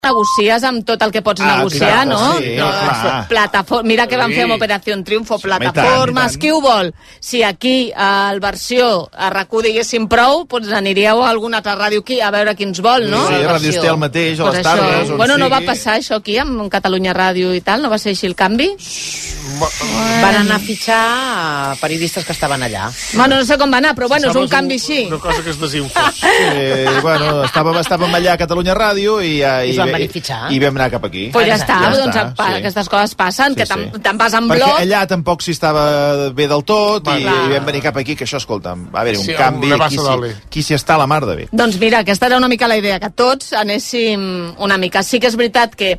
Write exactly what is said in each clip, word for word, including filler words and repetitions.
negocies amb tot el que pots ah, negociar, clar, no? Sí, no clar. Plataforma, mira que van fer amb Operació Triunfo, plataformes, qui ho vol? Si aquí al versió a RAC1 diguéssim prou, doncs aniríeu a alguna altra ràdio aquí a veure qui ens vol, no? Sí, Ràdio Estel mateix, a pues les tardes, on bueno, sigui. No va passar això aquí, amb Catalunya Ràdio i tal? No va ser així el canvi? Van anar a fitxar periodistes que estaven allà. Bueno, no sé com va anar, però bueno, és un canvi així. Una cosa que es desinfo. Sí, bueno, estàvem, estàvem allà a Catalunya Ràdio i, ja, I, i, van i, i vam anar cap aquí. Pues ja està, ja doncs està, pa, sí. aquestes coses passen, Sí, que te'n sí. te vas en Perquè bloc. allà tampoc s'hi estava bé del tot i, Clar. i vam venir cap aquí, que això, escolta'm, va haver-hi un Sí, canvi, una aquí bassa s'hi d'oli. qui s'hi està a la mar de bé. Doncs mira, aquesta era una mica la idea, que tots anéssim una mica. Sí que és veritat que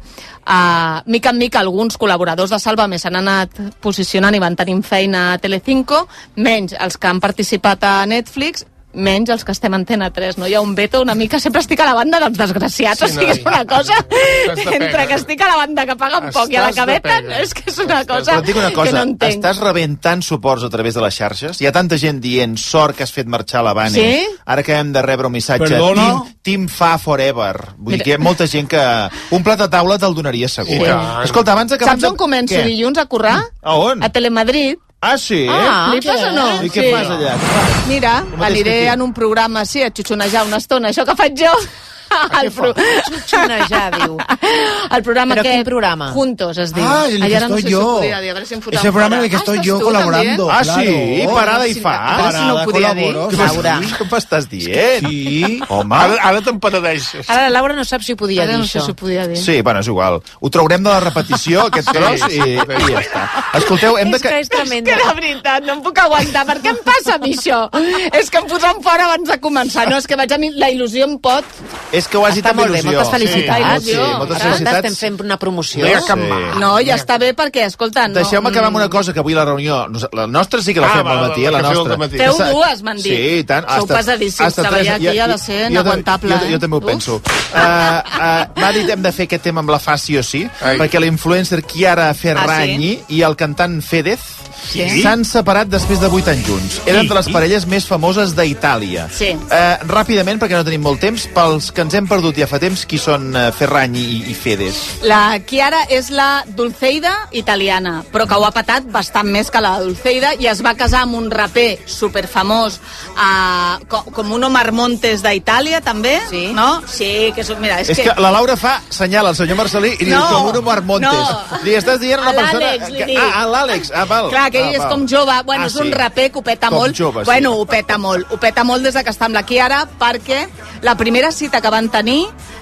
uh, mica en mica alguns col·laboradors de Sálvame s'han anat posicionant i van tenint feina a Telecinco, menys els que han participat a Netflix, menys els que estem a Antena tres, no? Hi ha un veto una mica, sempre estic a la banda dels desgraciats, Sí, o sigui, noi. és una cosa, Estàs de entre pega. que estic a la banda que paguen poc i a la que Estàs de veten, pega. és que és una cosa, Però et dic una que cosa, no entenc. estàs rebent tants suports a través de les xarxes, hi ha tanta gent dient sort que has fet marxar la Vane, Sí? ara que hem de rebre un missatge Perdona? Team, team Fa Forever, vull Mira. dir que hi ha molta gent que un plat de taula te'l donaria segur. I eh? tant. Escolta, abans d'acabar... Saps on començo Què? dilluns a currar? A on? A Telemadrid. Ah, sí? Ah, flipes o no? I què Sí. fas allà? Què fas? Mira, mateix que aniré aquí. en un programa així, a xutxonejar una estona, això que faig jo. El, pro... Xutxonejar, diu. el programa Però que... quin programa? Juntos, es diu. Ah, en el Ay, que ara no estoy sé yo. si ho podia dir, a veure si em foten Ese programa en el que fora. estoy Ah, yo estàs tu, colaborando. Ah, claro. sí? Parada i fa. A veure si no ho podia dir. colaboro. Laura. Sí, com m'estàs dient? Sí. Home. Ara, ara te'n penedeixes. Ara la Laura no sap si ho podia Ara dir, no sé això. si ho podia dir. Sí, bueno, és igual. Ho traurem de la repetició, aquest tros, i, i ja està. Escolteu, hem de... És que és tremenda. Que de veritat, no em puc aguantar. Per què em passa a mi això? És que em foten fora abans de començar. No, és que vaig a mi... La il·lusió em pot... És que ho has dit Està amb molt bé, il·lusió. moltes felicitats. Sí, sí, moltes Ara felicitats. estem fent una promoció. No hi ha cap Sí. mà. No, ja està bé perquè, escolta... No, Deixeu-me acabar amb una cosa, que avui la reunió... La nostra sí que la Ah, fem va, al va, matí, eh, la la que feu nostra. al matí. Feu Que dues, m'han dit. Sí, i tant. Sou Hasta- pesadíssims. hasta Treballar tres. aquí Jo- ha de jo- ser jo- inaguantable, Jo, jo, eh? també ho Uf. penso. Uh, uh, M'ha dit hem de fer aquest tema amb la fa sí o sí, Ai. perquè la influencer Chiara Ferragni i el cantant Fedez Sí. s'han separat després de vuit anys junts. Eren de les parelles més famoses d'Itàlia. Sí. Uh, ràpidament, perquè no tenim molt temps, pels que ens hem perdut ja fa temps, qui són uh, Ferragni i, i Fedez? La Chiara és la Dulceida italiana, però que ho ha patat bastant més que la Dulceida i es va casar amb un raper superfamós, uh, com, com un Omar Montes d'Itàlia, també, Sí. no? Sí, que és, mira, és, És que la Laura fa senyal al senyor Marcelí i diu No, com un Omar Montes. no. Li estàs dient a una A persona... l'Àlex, li que- dic. Ah, a l'Àlex. Ah, val. clar, que ell ah, és val. com jove, bueno, Ah, és un sí. raper que ho peta Com molt. jove, sí. Bueno, ho peta molt, ho peta molt des de que està amb la Chiara, perquè la primera cita que van tenir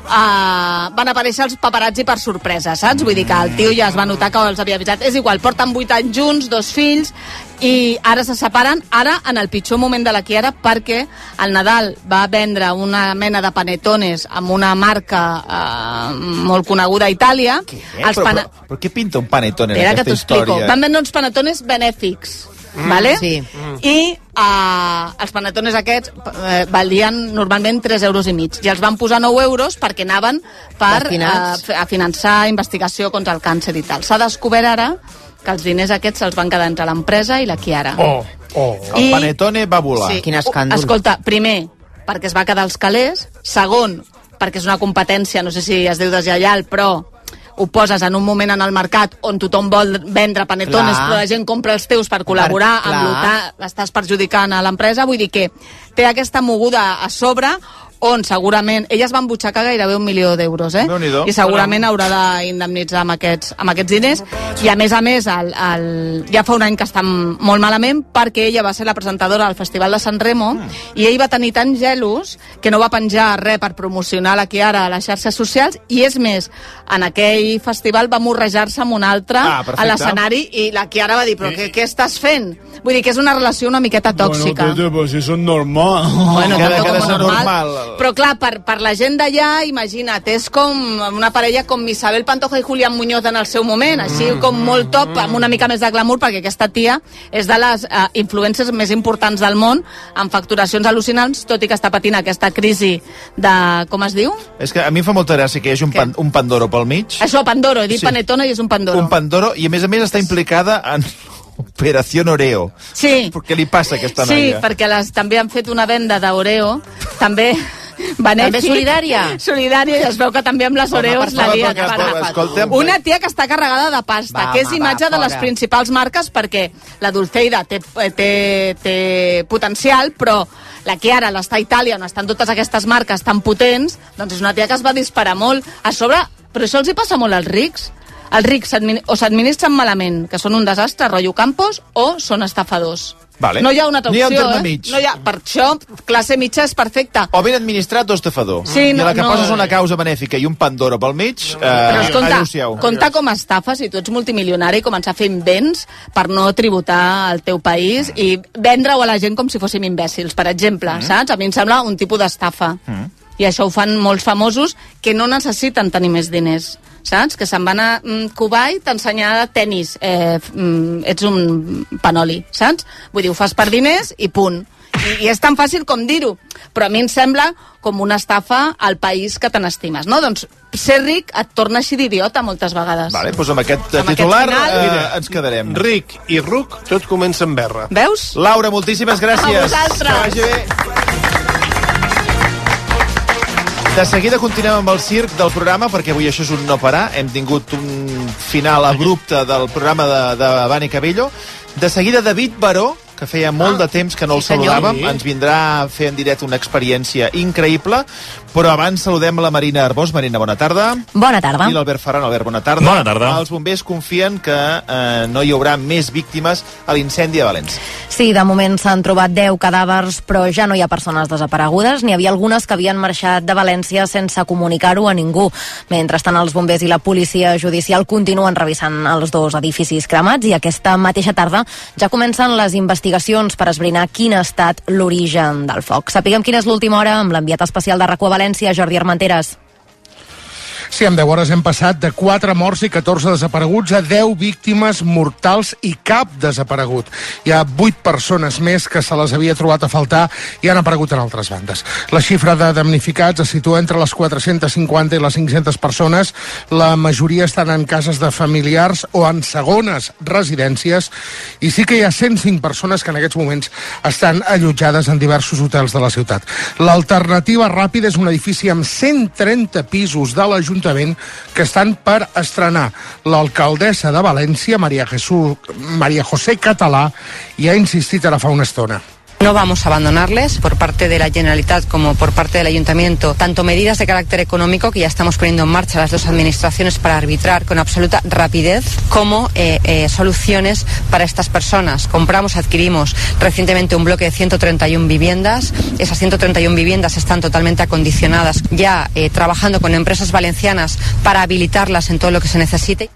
uh, van aparèixer els paparazzi per sorpresa, saps? Vull dir que el tio ja es va notar que els havia avisat. És igual, porten vuit anys junts, dos fills, i ara se separen, ara en el pitjor moment de la Chiara, perquè el Nadal va vendre una mena de panetones amb una marca uh, molt coneguda a Itàlia. Què? Els Però, pana- però, però què pinta un panetone en Espera que aquesta t'ho explico. història? Van vendre uns panetones benèfics, mm, vale? sí. Mm. I uh, els panetones aquests uh, valien normalment tres euros i mig. I els van posar nou euros perquè anaven per Destinats. uh, a finançar investigació contra el càncer i tal. S'ha descobert ara que els diners aquests se'ls van quedar entre l'empresa i la Chiara. Oh, oh. El I- panetone va volar. Sí. Quin escàndol. Escolta, primer, perquè es va quedar als calés. Segon, perquè és una competència, no sé si es diu deslleial, però ho poses en un moment en el mercat on tothom vol vendre panetones, Clar. però la gent compra els teus per col·laborar, Per- amb clar. l'U T A, estàs perjudicant a l'empresa. Vull dir que té aquesta moguda a sobre on segurament... Elles van butxacar gairebé un milió d'euros, eh? Déu-n'hi-do. I segurament haurà d'indemnitzar amb aquests, amb aquests diners. I a més a més, el, el, ja fa un any que està molt malament perquè ella va ser la presentadora del Festival de San Remo mm. i ell va tenir tant gelos que no va penjar res per promocionar la Chiara a les xarxes socials i és més, en aquell festival va morrejar-se amb un altre Ah, a perfecte. l'escenari i la Chiara va dir, però què, què estàs fent? Vull dir que és una relació una miqueta tòxica. Bueno, tete, pues eso es normal. Bueno, Que ha de- tanto que ha de como ser normal. Però clar, per, per la gent d'allà, imagina't, és com una parella com Isabel Pantoja i Julián Muñoz en el seu moment, així com molt top, amb una mica més de glamour, perquè aquesta tia és de les uh, influencers més importants del món, amb facturacions al·lucinants, tot i que està patint aquesta crisi de... com es diu? És que a mi em fa molta gràcia que hi hagi un, pan, un Pandoro pel mig. Això, Pandoro, he dit Sí. Panetone i és un Pandoro. Un Pandoro, i a més a més està implicada en Operació Oreo. Sí. Què li passa a aquesta Sí, noia? perquè les, també han fet una venda d'Oreo, també Benefi, També solidària. Solidària, i es veu que també amb les Oreos la persona dia. que escolta, escolta'm. Una tia que està carregada de pasta, Va, que és home, imatge va, de les fora. principals marques, perquè la Dulceida té, té, té potencial, però la Chiara, l'està a Itàlia, on estan totes aquestes marques tan potents, doncs és una tia que es va disparar molt. A sobre, però això els hi passa molt als rics. Els rics s'admin- o s'administren malament, que són un desastre, rotllo Campos, o són estafadors. Vale. No hi ha una altra N'hi ha un opció, terme eh? mig. No hi ha, per això, classe mitja és perfecta. O ben administrat o estafador. Sí, no, I a la que no. poses una causa benèfica i un Pandora pel mig, eh, Però escolta, adéu-siau. compta com a estafa si tu ets multimilionari i començar a fer invents per no tributar al teu país i vendre-ho a la gent com si fóssim imbècils, per exemple, mm. saps? A mi em sembla un tipus d'estafa. Mm. I això ho fan molts famosos que no necessiten tenir més diners, saps? Que se'n van a mm, Kuwait a ensenyar tenis. Eh, mm, ets un panoli, saps? Vull dir, ho fas per diners i punt. I, i és tan fàcil com dir-ho. Però a mi em sembla com una estafa al país que te n'estimes, no? Doncs ser ric et torna així d'idiota moltes vegades. Vale, doncs amb aquest Amb aquest titular final- eh, ens quedarem. Ric i ruc, tot comença amb berra. Veus? Laura, moltíssimes gràcies. A vosaltres. Que vagi bé. De seguida continuem amb el circ del programa, perquè avui això és un no parar. Hem tingut un final abrupte del programa de, de Vani Cabello. De seguida, David Baró, que feia molt de temps que no el sí, senyor. saludàvem, Sí. ens vindrà a fer en directe una experiència increïble, però abans saludem la Marina Arbós. Marina, bona tarda. Bona tarda. I l'Albert Ferran. Albert, bona tarda. Bona tarda. Els bombers confien que eh, no hi haurà més víctimes a l'incendi de València. Sí, de moment s'han trobat deu cadàvers, però ja no hi ha persones desaparegudes. N'hi havia algunes que havien marxat de València sense comunicar-ho a ningú. Mentrestant, els bombers i la policia judicial continuen revisant els dos edificis cremats i aquesta mateixa tarda ja comencen les investigacions per esbrinar quin ha estat l'origen del foc. Sapiguem quina és l'última hora amb l'enviat especial de RAC u a València, Jordi Armenteres. Sí, en deu hores hem passat de quatre morts i catorze desapareguts a deu víctimes mortals i cap desaparegut. Hi ha vuit persones més que se les havia trobat a faltar i han aparegut en altres bandes. La xifra de damnificats es situa entre les quatre-centes cinquanta i les cinc-centes persones. La majoria estan en cases de familiars o en segones residències i sí que hi ha cent cinc persones que en aquests moments estan allotjades en diversos hotels de la ciutat. L'alternativa ràpida és un edifici amb cent trenta pisos de l'Ajuntament que estan per estrenar. L'alcaldessa de València, María Jesús, María José Català, hi ha insistit ara fa una estona. No vamos a abandonarles por parte de la Generalitat como por parte del Ayuntamiento, tanto medidas de carácter económico que ya estamos poniendo en marcha las dos administraciones para arbitrar con absoluta rapidez, como eh, eh, soluciones para estas personas. Compramos, adquirimos recientemente un bloque de ciento treinta y una viviendas. Esas ciento treinta y una viviendas están totalmente acondicionadas, ya eh, trabajando con empresas valencianas para habilitarlas en todo lo que se necesite.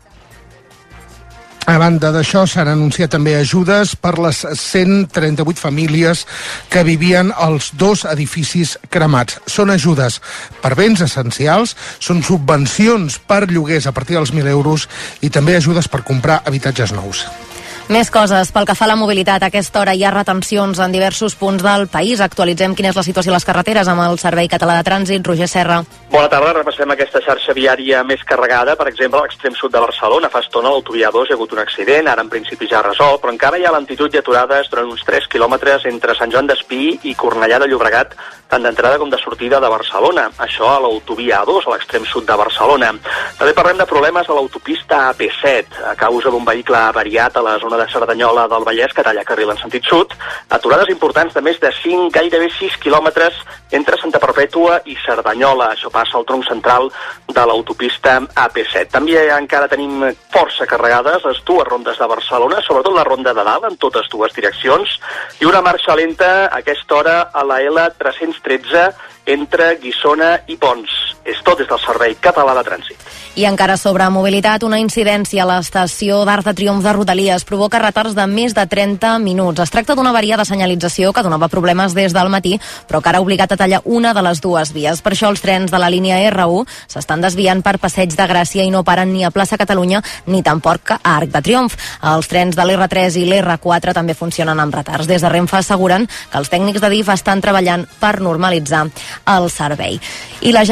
A banda d'això, s'han anunciat també ajudes per les cent trenta-vuit famílies que vivien als dos edificis cremats. Són ajudes per béns essencials, són subvencions per lloguers a partir dels mil euros i també ajudes per comprar habitatges nous. Més coses. Pel que fa a la mobilitat, a aquesta hora hi ha retencions en diversos punts del país. Actualitzem quina és la situació a les carreteres amb el Servei Català de Trànsit. Roger Serra. Bona tarda, repassem aquesta xarxa viària més carregada. Per exemple, a l'extrem sud de Barcelona, fa estona a l'autovia dos hi ha hagut un accident, ara en principi ja resolt, però encara hi ha lentitud i aturades durant uns tres quilòmetres entre Sant Joan d'Espí i Cornellà de Llobregat, tant d'entrada com de sortida de Barcelona. Això a l'autovia A dos, a l'extrem sud de Barcelona. També parlem de problemes a l'autopista A P set, a causa d'un vehicle avariat a la zona de Cerdanyola del Vallès, que talla carril en sentit sud. Aturades importants de més de cinc, gairebé sis quilòmetres entre Santa Perpètua i Cerdanyola. Això passa al tronc central de l'autopista A P set. També encara tenim força carregades les dues rondes de Barcelona, sobretot la ronda de dalt, en totes dues direccions, i una marxa lenta a aquesta hora a la L tres-cents tretze entre Guissona i Pons. És tot des del Servei Català de Trànsit. I encara sobre mobilitat, una incidència a l'estació d'Arc de Triomf de Rodalies provoca retards de més de trenta minuts. Es tracta d'una avaria de senyalització que donava problemes des del matí, però que ara ha obligat a tallar una de les dues vies. Per això els trens de la línia R u s'estan desviant per Passeig de Gràcia i no paren ni a Plaça Catalunya ni tampoc a Arc de Triomf. Els trens de l'R tres i l'R quatre també funcionen amb retards. Des de Renfe asseguren que els tècnics de D I F estan treballant per normalitzar el servei. I la Generalitat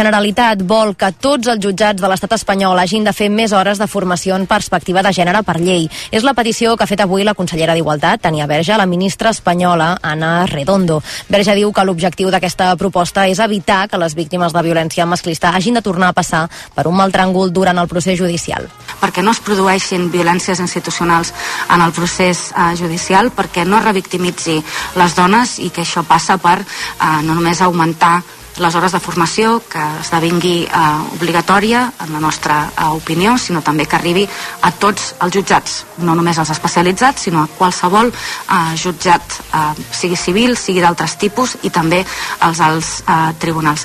Sindcat vol que tots els jutjats de l'estat espanyol hagin de fer més hores de formació en perspectiva de gènere per llei. És la petició que ha fet avui la consellera d'Igualtat, Tania Verge, a la ministra espanyola, Ana Redondo. Verge diu que l'objectiu d'aquesta proposta és evitar que les víctimes de violència masclista hagin de tornar a passar per un mal tràngol durant el procés judicial. Perquè no es produeixin violències institucionals en el procés eh, judicial, perquè no es revictimitzi les dones i que això passa per eh, no només augmentar les hores de formació, que esdevingui eh, obligatòria, en la nostra eh, opinió, sinó també que arribi a tots els jutjats, no només als especialitzats, sinó a qualsevol eh, jutjat, eh, sigui civil, sigui d'altres tipus, i també als alts eh, tribunals.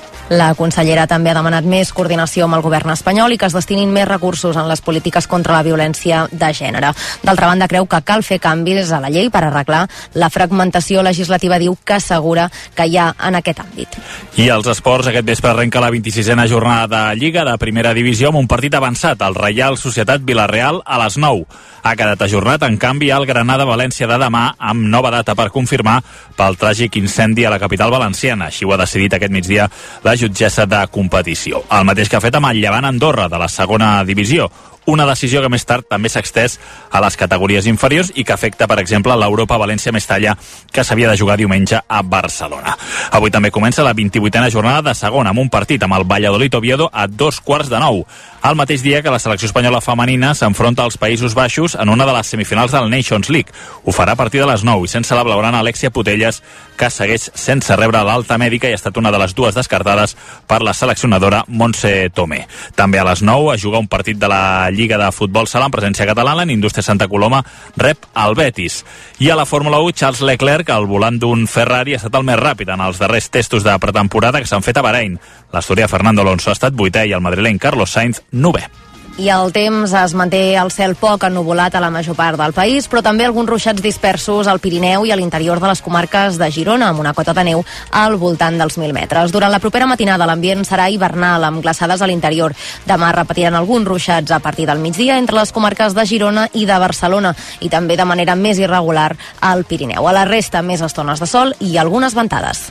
La consellera també ha demanat més coordinació amb el govern espanyol i que es destinin més recursos en les polítiques contra la violència de gènere. D'altra banda, creu que cal fer canvis a la llei per arreglar la fragmentació legislativa, diu, que assegura que hi ha en aquest àmbit. I als esports, aquest vespre arrenca la vint-i-sisena jornada de Lliga de Primera Divisió amb un partit avançat, el Reial Societat Vila-real, a les nou. Ha quedat ajornat, en canvi, el Granada-València de demà, amb nova data per confirmar pel tràgic incendi a la capital valenciana. Així ho ha decidit aquest migdia la jutgessa de competició. El mateix que ha fet amb el Llevant Andorra, de la segona divisió. Una decisió que més tard també s'ha extès a les categories inferiors i que afecta, per exemple, l'Europa València-Mestalla, que s'havia de jugar diumenge a Barcelona. Avui també comença la vint-i-vuitena jornada de segona, amb un partit amb el Valladolid-Oviedo a dos quarts de nou. El mateix dia que la selecció espanyola femenina s'enfronta als Països Baixos en una de les semifinals del Nations League. Ho farà a partir de les nou i sense la blaugrana Alexia Putelles, que segueix sense rebre l'alta mèdica i ha estat una de les dues descartades per la seleccionadora Montse Tomé. També a les nou es juga un partit de la Lliga de Futbol Sala en presència catalana, en Indústria Santa Coloma rep el Betis. I a la Fórmula u, Charles Leclerc, al volant d'un Ferrari, ha estat el més ràpid en els darrers testos de pretemporada que s'han fet a Bahrein. L'asturià Fernando Alonso ha estat vuitè i el madrileny Carlos Sainz novè. I el temps es manté al cel poc ennuvolat a la major part del país, però també alguns ruixats dispersos al Pirineu i a l'interior de les comarques de Girona, amb una cota de neu al voltant dels mil metres. Durant la propera matinada l'ambient serà hivernal, amb glaçades a l'interior. Demà repetiran alguns ruixats a partir del migdia entre les comarques de Girona i de Barcelona, i també de manera més irregular al Pirineu. A la resta, més estones de sol i algunes ventades.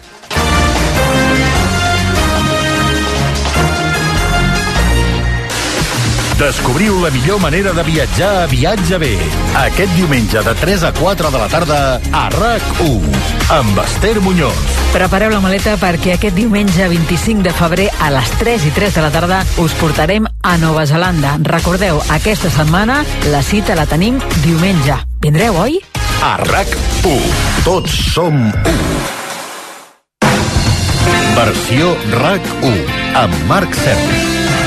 Descobriu la millor manera de viatjar a Viatge B. Aquest diumenge de tres a quatre de la tarda a RAC u, amb Esther Muñoz. Prepareu la maleta perquè aquest diumenge vint-i-cinc de febrer a les tres i tres de la tarda us portarem a Nova Zelanda. Recordeu, aquesta setmana la cita la tenim diumenge. Vindreu, oi? A RAC u, tots som u. Versió RAC u, amb Marc Serra.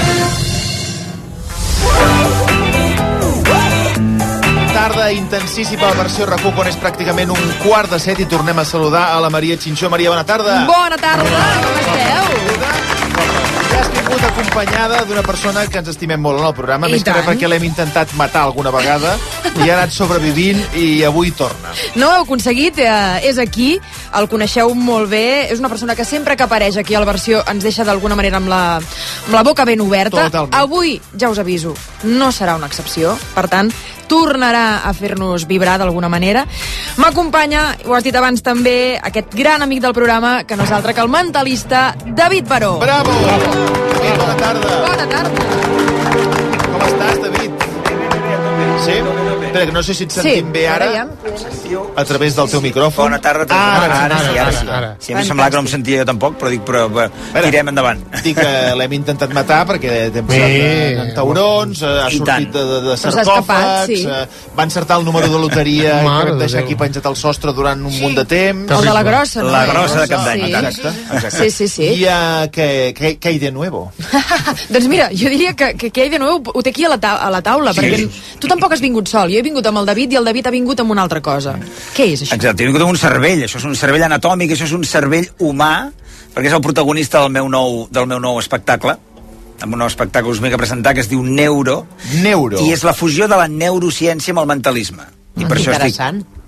Tarda intensíssima a la versió RAC u, quan és pràcticament un quart de set, i tornem a saludar a la Maria Xinxó. Maria, bona tarda. Bona tarda, com esteu? Ja has vingut acompanyada d'una persona que ens estimem molt en el programa, I més que tant. res perquè l'hem intentat matar alguna vegada i ha anat sobrevivint i avui torna. No ho heu aconseguit, eh, és aquí, el coneixeu molt bé, és una persona que sempre que apareix aquí a la versió ens deixa d'alguna manera amb la, amb la boca ben oberta. Totalment. Avui, ja us aviso, no serà una excepció, per tant, tornarà a fer-nos vibrar d'alguna manera. M'acompanya, ho has dit abans també, aquest gran amic del programa, que no és altre que el mentalista David Baró. Bravo! David, bona tarda. Bona tarda. Com estàs, David? Sí? Espera, que no sé si et sentim bé ara, a través del teu micròfon. Bona tarda. Ah, ara, ara, sí, ara, sí. ara. Sí, a mi semblava que no em sentia jo tampoc, però dic, però, però tirem endavant. Dic que l'hem intentat matar perquè t'hem posat en, en taurons, ha I sortit tant. de, de, de Però s'ha escapat, sarcòfags, sí. eh, va encertar el número de loteria que Mare vam de deixar Déu. aquí penjat al sostre durant un munt de temps. El de la grossa, no? La grossa de Cap d'Any. Sí. Exacte. Sí, sí, sí. I uh, què, què, què hi de nuevo? Doncs mira, jo diria que, que, que hi de nou ho té aquí a la, ta a la taula, Sí. perquè tu tampoc has vingut sol, jo he vingut amb el David i el David ha vingut amb una altra cosa. Què és això? Exacte, he vingut amb un cervell, això és un cervell anatòmic, això és un cervell humà, perquè és el protagonista del meu nou, del meu nou espectacle, amb un nou espectacle que us vinc a presentar, que es diu Neuro. Neuro. I és la fusió de la neurociència amb el mentalisme. I per això estic... Interessant.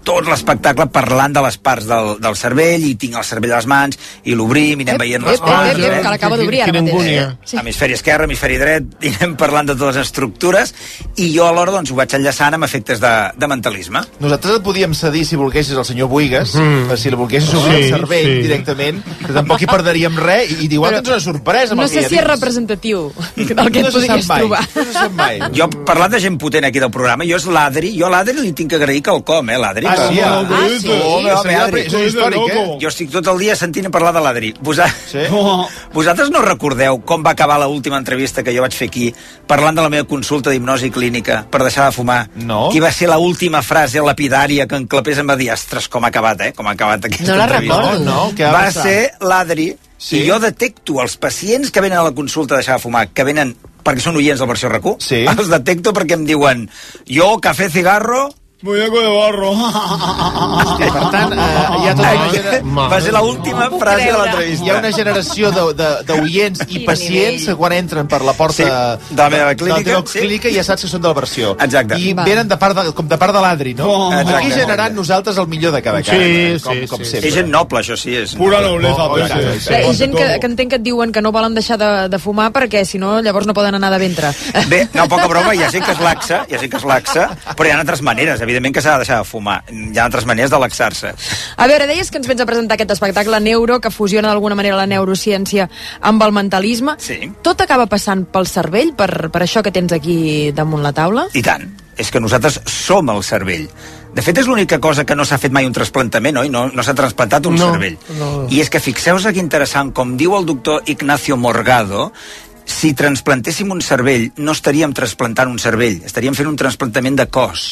tot l'espectacle parlant de les parts del, del cervell, i tinc el cervell a les mans, i l'obrim, i anem veient les parts. Ep, ep, ep, que l'acaba d'obrir ara mateix. Sí. Hemisferi esquerre, hemisferi dret, i anem parlant de totes les estructures, i jo alhora doncs, ho vaig enllaçant amb efectes de, de mentalisme. Nosaltres et podíem cedir, si volguessis, al senyor Buigas, mm. si el volguessis obrir sí, el cervell sí. directament, que tampoc hi perderíem res, i, i igual tens una sorpresa amb no el que sé si és representatiu del que et no podries trobar. No se sap mai. Jo, parlant de gent potent aquí del programa, jo és l'Adri, jo a l'Adri li tinc que agrair quelcom, eh, l'Adri. Ah, sí? Ah, ah, sí? Oh, home, home, Adri. És històric, eh? Jo estic tot el dia sentint parlar de l'Adri. Vosa... Sí? Vosaltres no recordeu com va acabar l'última entrevista que jo vaig fer aquí, parlant de la meva consulta d'hipnosi clínica per deixar de fumar? No. Qui va ser l'última frase lapidària que en Clapés em va dir, ostres, com ha acabat, eh? Com ha acabat aquesta no la entrevista. recordo. No, no, va ser l'Adri, sí? i jo detecto els pacients que venen a la consulta a deixar de fumar, que venen perquè són oients del versió R Q, sí. els detecto perquè em diuen jo, cafè, cigarro... Muñeco de barro. Hòstia, per tant, eh, hi ha tota una generació... Va ser l'última frase de l'entrevista. Hi ha una generació d'oients i pacients que quan entren per la porta sí, de la meva clínica, de la teva clínica ja saps que són de la versió. Exacte. I venen de part de, com de part de l'Adri, no? Oh, aquí generant nosaltres el millor de cada cara. Sí, com, sí, com sí. sempre. És gent noble, això sí. És pura nobleza. Oh, sí, sí, sí. Hi ha gent que, que entenc que et diuen que no volen deixar de, de fumar perquè si no llavors no poden anar de ventre. Bé, no, poca broma, ja sé que es laxa, ja sé que es laxa, però hi ha altres maneres, evidentment que s'ha de deixar de fumar. Hi ha altres maneres de laxar-se. A veure, deies que ens vens a presentar aquest espectacle Neuro, que fusiona d'alguna manera la neurociència amb el mentalisme. Sí. Tot acaba passant pel cervell, per, per això que tens aquí damunt la taula? I tant. És que nosaltres som el cervell. De fet, és l'única cosa que no s'ha fet mai un trasplantament, oi? No, no s'ha trasplantat un no, cervell. No. I és que fixeu-vos que interessant, com diu el doctor Ignacio Morgado, si transplantéssim un cervell, no estaríem trasplantant un cervell, estaríem fent un trasplantament de cos.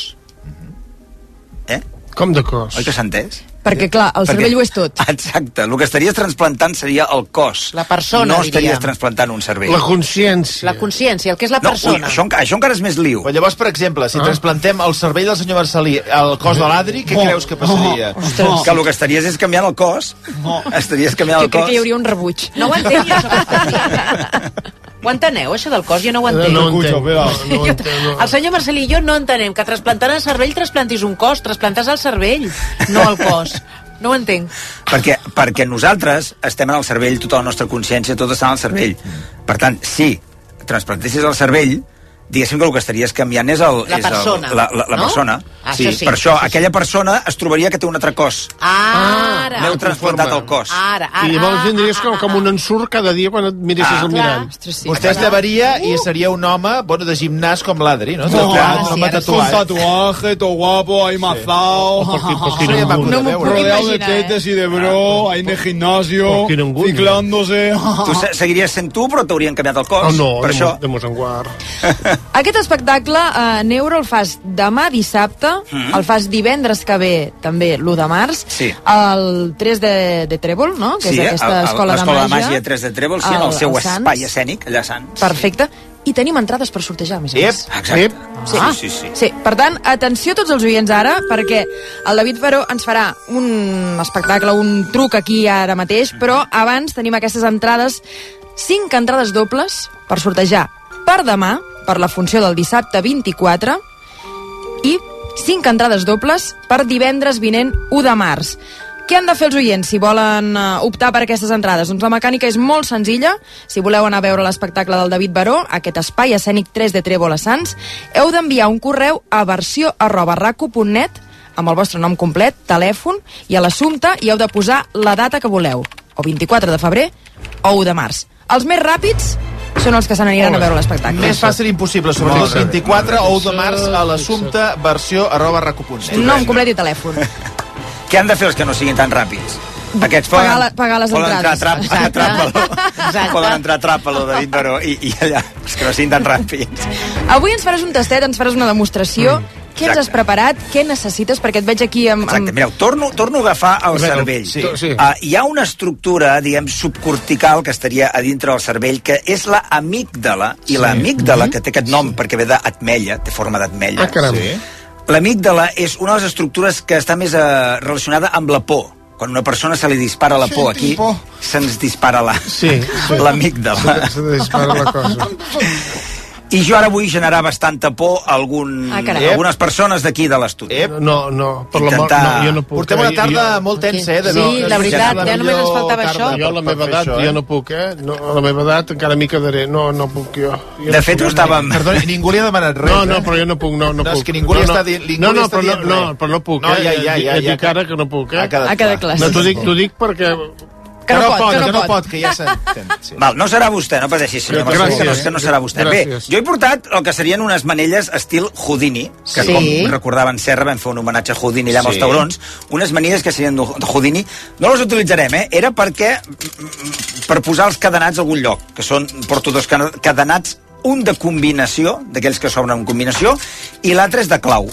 Eh? Com de cos? Oi que s'ha entès? Perquè, clar, el Perquè, cervell ho és tot. Exacte, el que estaries transplantant seria el cos. La persona, no estaries diríem. transplantant un cervell. La consciència. La consciència, el que és la no, persona. Ui, això, això encara és més liu. Però llavors, per exemple, si ah. transplantem el cervell del senyor Marcelí al cos de l'Adri, què oh. creus que passaria? Oh. Oh. Que el que estaries és canviant el cos. Oh. Estaries canviant el jo crec cos. que hi hauria un rebuig. No ho entenc, jo això. Ho enteneu, això del cos? Jo no ho entenc. No, no entenc. No, no entenc no. El senyor Marcelí i jo no entenem que trasplantant el cervell trasplantis un cos, trasplantes el cervell, no el cos. No ho entenc. Perquè, perquè nosaltres estem en el cervell, tota la nostra consciència, tot està en el cervell. Per tant, si transplantessis el cervell, diguéssim que el que estaries canviant és el... La és persona, el, la, la, la no? persona. Ah, sí, sí, per això, sí, sí. aquella persona es trobaria que té un altre cos. Ara. M'heu transplantat el cos. Ara, ara. I llavors ah, tindries ah, com, ah, com un ensurt cada dia quan et miressis Ah, al mirall. Ostres, sí. Vostè es llevaria i seria un home, bueno, de gimnàs com l'Adri, no? Tatuat, un home Con tatuat. tatuaje, todo guapo, ahí mazao. No m'ho puc Rodeado de imaginar, eh? tetes y de bro, ahí en el gimnasio, ciclándose. Tu se- seguiries sent tu, però t'haurien canviat el cos. Oh, no, per de, això... de Mosenguar. Aquest espectacle, eh, Neuro, el fas demà dissabte, Mm. el fas divendres que ve, també l'u de març, Sí. el tres de, de Trèvol, no? que Sí, és aquesta el- el- escola, l'escola de de màgia. màgia tres de Trèvol, sí, en al- el seu al Sants. espai escènic, allà a Sants. Perfecte. I tenim entrades per sortejar, a més a Ep, més. Exacte. Sí. Sí, sí, sí. Sí, per tant, atenció a tots els oients ara, perquè el David Baró ens farà un espectacle, un truc aquí ara mateix, però abans tenim aquestes entrades, cinc entrades dobles per sortejar per demà, per la funció del dissabte vint-i-quatre, i cinc entrades dobles per divendres vinent u de març. Què han de fer els oients si volen uh, optar per aquestes entrades? Doncs la mecànica és molt senzilla. Si voleu anar a veure l'espectacle del David Baró, aquest espai escènic tres de Trèvol a Sants, heu d'enviar un correu a versió arroba raco punt net amb el vostre nom complet, telèfon i a l'assumpte, i heu de posar la data que voleu, o vint-i-quatre de febrer o u de març. Els més ràpids són els que se n'aniran a veure l'espectacle. Més fàcil impossible, sobretot vint-i-quatre o u de març a l'assumpte versió arroba raco punt net. Nom complet i telèfon. Què han de fer els que no siguin tan ràpids? Aquests poden, Pagar la- pagar les poden entrar a, entrades. trap, a Tràpalo. Exacte. Poden entrar a Tràpalo, David Baró, i, i allà, els que no siguin tan ràpids. Avui ens faràs un tastet, ens faràs una demostració. Mm. Què ens has Exacte. preparat? Què necessites? Perquè et veig aquí amb... Exacte, amb... mireu, torno, torno a agafar el veure, cervell. sí, sí. Uh, hi ha una estructura, diguem, subcortical que estaria a dintre del cervell, que és la amígdala, i la amígdala, que té aquest nom perquè ve d'atmella, té forma d'atmella. Ah, caram. Sí. L'amígdala és una de les estructures que està més eh, relacionada amb la por. Quan a una persona se li dispara la por aquí, se'ns dispara la Sí, sí. l'amígdala. Se, se dispara la cosa. I jo ara vull generar bastanta por a algun, Ah, a carai. algunes persones d'aquí de l'estudi. No, no, per l'amor, Intentar- no, jo no puc. Portem una eh? tarda Jo- molt tensa, eh? de Sí, no- la veritat, la ja només ens faltava millor això. tarda Jo a la per- meva per fer edat això, ja eh? no puc, eh? No, a la meva edat encara m'hi quedaré. No, no puc jo. jo De no fet, puc. ho estàvem... Perdoni, ningú li ha demanat res, No, no, eh? però jo no puc, no, no, No, puc. és que ningú li no, està no. dient- ningú no, li no, està però no, dient no, res. però no puc, No, eh? ja, ja, ja, Et ja, dic que- ara que no puc, eh? Ha quedat Ha quedat clar. clar. No, t'ho dic, t'ho dic perquè... Que no pot, que no que no pot. pot, que ja s'entén. Sí. Val, no serà vostè, no pateixi, senyor Gràcies. Marcelí, que no, és que no serà vostè. Bé, Gràcies. jo he portat el que serien unes manilles estil Houdini, que Sí. com recordaven Serra, vam fer un homenatge a Houdini allà amb Sí. els taurons, unes manilles que serien de Houdini. No les utilitzarem, eh? Era perquè, per posar els cadenats a algun lloc, que són, porto dos cana- cadenats, un de combinació, d'aquells que s'obren en combinació, i l'altre és de clau.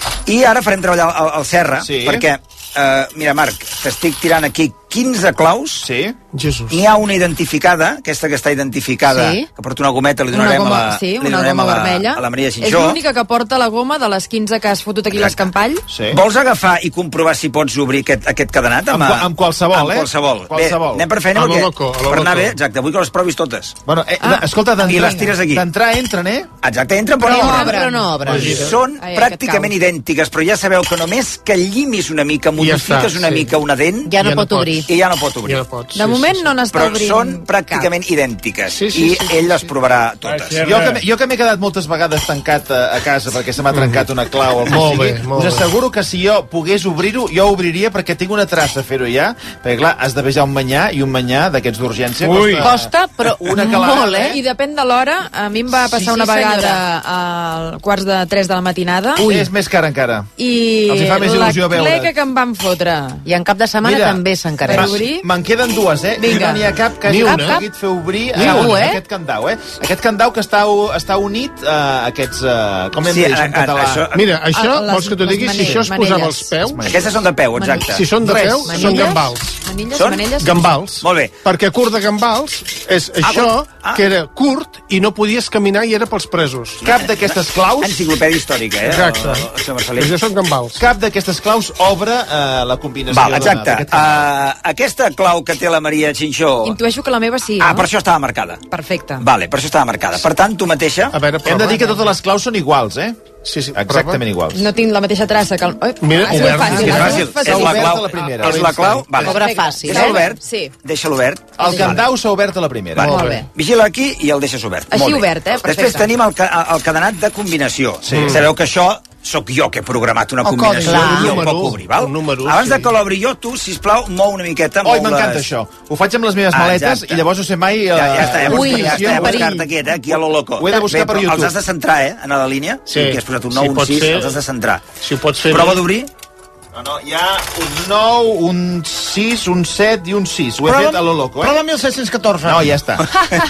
I ara farem treballar el, el Serra, Sí. perquè, eh, mira, Marc, t'estic tirant aquí quinze claus. Sí? Jesús. N'hi ha una identificada, aquesta que està identificada, Sí. que porta una gometa, li Una donarem goma, a la, sí, li una donarem goma a la, vermella. a la Maria És Xinxó. l'única que porta la goma de les quinze que has fotut aquí a l'escampall. Sí. Vols agafar i comprovar si pots obrir aquest, aquest cadenat? Amb qual- amb qualsevol, amb eh? qualsevol. Qualsevol. Bé, anem per feina, A lo perquè loco, a lo per anar loco. bé, exacte, vull que les provis totes. Bueno, eh, Ah. escolta, I d'entrar... les tires aquí. D'entrar entren, eh? Exacte, entra però, Però no no obren. obren, però no obren. Són Ai, pràcticament aquest idèntiques, però ja sabeu que només que llimis una mica, modifiques està, una sí. mica una dent, Ja no Ja no pot pots. obrir. i ja no pot obrir. Ja no pots. De moment no n'està Però obrint són pràcticament idèntiques, Sí, sí, i sí, ell sí, les sí. provarà totes. Jo que, m'he- jo que m'he quedat moltes vegades tancat a, a casa perquè se m'ha trencat una clau o el que Molt sigui, bé, molt us bé. asseguro que si jo pogués obrir-ho, jo ho obriria perquè tinc una traça a fer-ho ja, perquè clar, has de vejar un manyà, i un manyà d'aquests d'urgència Ui. Costa, però una calada, molt, eh? I depèn de l'hora. A mi em va passar Sí, sí, una vegada senyora. a quarts de tres de la matinada. Ui. És més car encara. I Els hi fa més il·lusió la veure't. cleca que em van fotre. I en cap de setmana Mira, també Per s'encareix. obrir? Me'n queden dues, eh? Vinga. I no n'hi ha cap que Ni hagi una. aconseguit fer obrir Ni eh, una, eh? aquest candau, eh? Aquest candau que està, està unit a aquests... Uh, com hem Sí, dit a- en a- català? això- Mira, això, Ah, les- vols que t'ho les digui? Si mane- això es posava manelles. als peus, Aquestes són de peu, exacte. si són de Res. peu, són Manilles? gambals. Manilles, Són manelles? Gambals. Molt bé. Perquè curt de gambals és això, ah. que era curt i no podies caminar i era pels presos. Cap d'aquestes claus... Enciclopèdia històrica, eh? Exacte. El, el senyor Marcelí. Això són gambals. Cap d'aquestes claus obre uh, la combinació. Val, exacte. d'aquest candau. Uh, aquesta clau que té la Maria Xinxó... Intueixo que la meva sí, Ah, no? per això estava marcada. Perfecte. Vale, per això estava marcada. Per tant, tu mateixa... A veure, Hem de dir que totes les claus són iguals, eh? Sí, sí, Exactament iguals. No tinc la mateixa traça que... El... Oi, Mira, ha sigut obert, fàcil. És ha fàcil. sigut És la Obert clau. a la primera. És la clau. Vale. Obra fàcil, Deixa eh? obert. Sí. Deixa-lo obert. El candau s'ha obert a la primera. Vale. Molt bé. Vigila aquí i el deixes obert. Així Molt bé. obert, eh? Perfecte. Després tenim el, ca el cadenat de combinació. Sí. Sabeu que això sóc jo que he programat una El combinació codi. i Un el número, puc obrir, val? un número, Abans sí. de que l'obri jo, tu, sisplau, mou una miqueta. Oi, mou m'encanta les- això. Ho faig amb les meves Ah, maletes exacte. i llavors no sé mai... Uh, Ja, ja està, ja, Ui, ja està, ja quin buscar-te perill. aquest, eh? Aquí a lo loco. Ho he de buscar Bé, per però YouTube. Els has de centrar, eh? En la línia. Sí. Aquí has posat un nou, Si un pot sis, ser- els has de centrar. Si ho pots fer... Prova d'obrir. No, no, hi ha un nou, un sis, un set i un sis. Ho he fet a lo loco, eh? Prova mil set-cents catorze. No, ja està.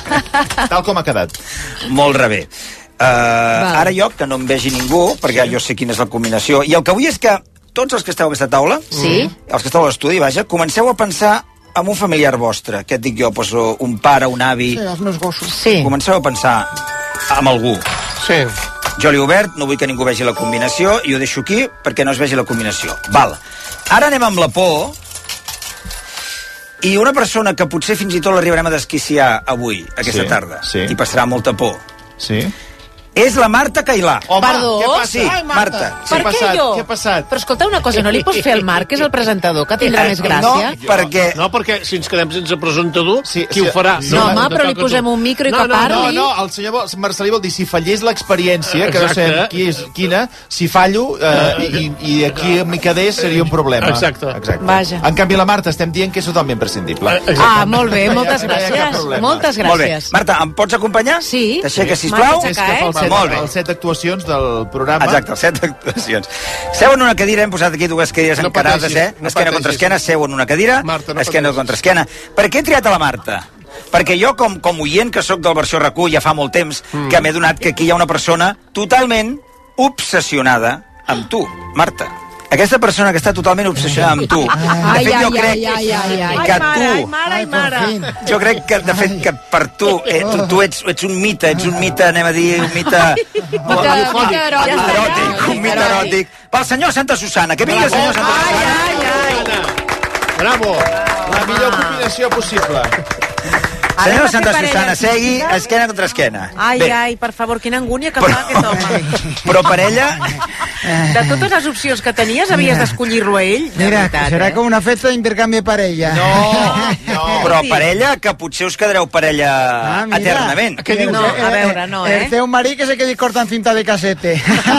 Tal com ha quedat. Molt rebé. Uh, ara jo, que no em vegi ningú, perquè jo sé quina és la combinació, i el que vull és que tots els que esteu a aquesta taula, Sí. els que esteu a l'estudi, vaja, comenceu a pensar en un familiar vostre, què et dic jo, doncs, un pare, un avi... Sí, els meus gossos. Sí. Comenceu a pensar en algú. Sí. Jo l'he obert, no vull que ningú vegi la combinació, i ho deixo aquí perquè no es vegi la combinació. Val. Ara anem amb la por, i una persona que potser fins i tot l'arribarem a desquiciar avui, aquesta Sí, tarda, sí. i passarà molta por, Sí? és la Marta Cailà. Home, Perdó? què passa? Sí, Ai, Marta. Marta. Què Per ha què passat? jo? Què ha passat? Però escolta una cosa, no li pots fer el Marc, que és el presentador, que tindrà més gràcia? No, perquè... No, perquè si ens quedem sense presentador, Sí, qui sí. ho farà? No, home, però li posem un micro i que No, parli. no, el senyor vol- Marcelí vol dir si fallés l'experiència, que no Exacte. sé qui és, quina, si fallo eh, i, i aquí m'hi quedés seria un problema. Exacte. Exacte. Vaja. En canvi, la Marta estem dient que és totalment imprescindible. Ah, molt bé, moltes Ja, ja, ja, cap gràcies. problema. Moltes Molt bé. gràcies. Marta, em pots acompanyar? Sí. T'aixeques, sisplau. M'has És que d'aixecar, fa el eh? set, Molt bé. el set actuacions del programa. Exacte, set actuacions. Seu en una cadira, hem posat aquí dues cadires No encarades, pateixis, eh? no esquena pateixis. contra esquena, seu en una cadira, Marta, no esquena pateixis. contra esquena. Per què he triat a la Marta? Perquè jo, com, com oient que sóc del versió R A C U ja fa molt temps, mm. que m'he donat que aquí hi ha una persona totalment obsessionada amb tu, Marta. Aquesta persona que està totalment obsessionada amb tu. De Ai, fet, jo ai, crec ai, ai, ai, ai. que Ai, mare, ai, tu... mare, ai, Ai, mare. per fin. Jo crec que, de fet, que per tu, eh, tu, tu ets, ets un mite, ets un mite, anem a dir, un mite... Mite eròtic. eròtic, un mite eròtic. Pel senyor Santa Susana, que vingui el senyor Santa Susana. Bravo! La millor combinació possible. Senyora Santa Susana, segui esquena contra esquena. Ai, Bé, ai, per favor, quina angúnia que fa aquest home. però parella... De totes les opcions que tenies, havies d'escollir-lo a ell. De Mira, veritat, serà eh? com una festa d'intercanvi de parella. No, no. Però parella, que potser us quedareu parella Ah, mira. eternament. Què dius? No, a veure, no, El eh? teu marit que se quedi corta en cinta de casete.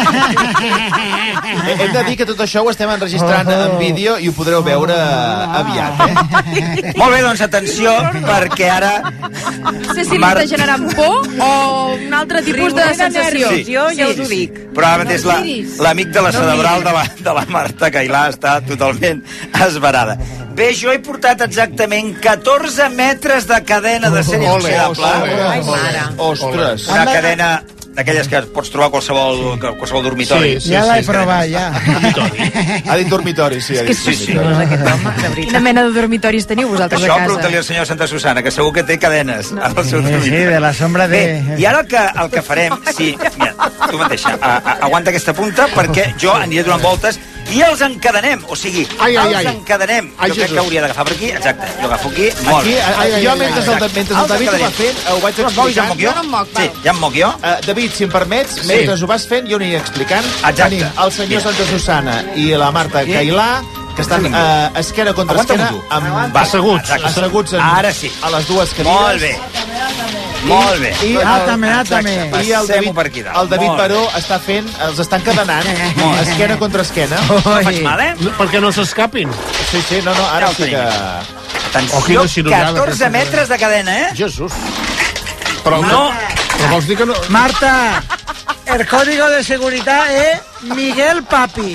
Hem de dir que tot això ho estem enregistrant en vídeo i ho podreu veure aviat, eh? Molt bé, doncs atenció, perquè ara... No sé si li està generant por o un altre tipus de sensació. Sí, Jo ja sí, us ho sí. dic. Però ara mateix la- l'amic de la No cerebral miris. de la, de la Marta Cailà està totalment esverada. Bé, jo he portat exactament catorze metres de cadena de ser inoxidable. Ai, mare. Ostres. Una cadena d'aquelles que pots trobar a qualsevol, a qualsevol dormitori. Sí, sí, ja l'he provat, ja. Ha dit dormitori, sí. Ha dit Sí, sí. Quina mena de dormitoris teniu vosaltres Això a casa? pregunta-li al senyor Santa Susana, que segur que té cadenes al seu Sí, dormitori. sí, de la sombra de... Bé, i ara el que, el que farem... Sí, mira, tu mateixa, a, a, aguanta aquesta punta perquè jo aniré donant voltes i els encadenem, o sigui, Ai, ai, els ai. encadenem. Ai, Jo crec Jesús. que hauria d'agafar per aquí, exacte, jo agafo aquí, molt Aquí, bé. a- a- jo mentre el, Exacte. mentre el Els David ho va encadenem. fent, ho vaig Tu et moguis, ja em explicant. moc jo? Jo no em moc, Sí, val. ja em moc jo. Uh, David, si em permets, mentre ho vas fent, jo aniré explicant. Exacte. Tenim el senyor Mira. Santa Susana i la Marta Cailà, que estan uh, esquena contra Aguanta'm esquena, tu. amb, Va, asseguts, exacte. asseguts en, Ara sí. a les dues cadires. Molt bé. Molt bé. I el, Átame, átame. I el Passem-ho David, per aquí dalt. el David Molt bé. Baró està fent, els està encadenant, esquena contra esquena. No faig mal, eh? No, perquè no s'escapin. Sí, sí, no, no, Ja ara ho sí tenim. que... Atenció, Oh, quina cirurgiada catorze aquesta. metres de cadena, eh? Jesús. Però No. Però vols dir que no... Marta, el código de seguridad es Miguel Papi.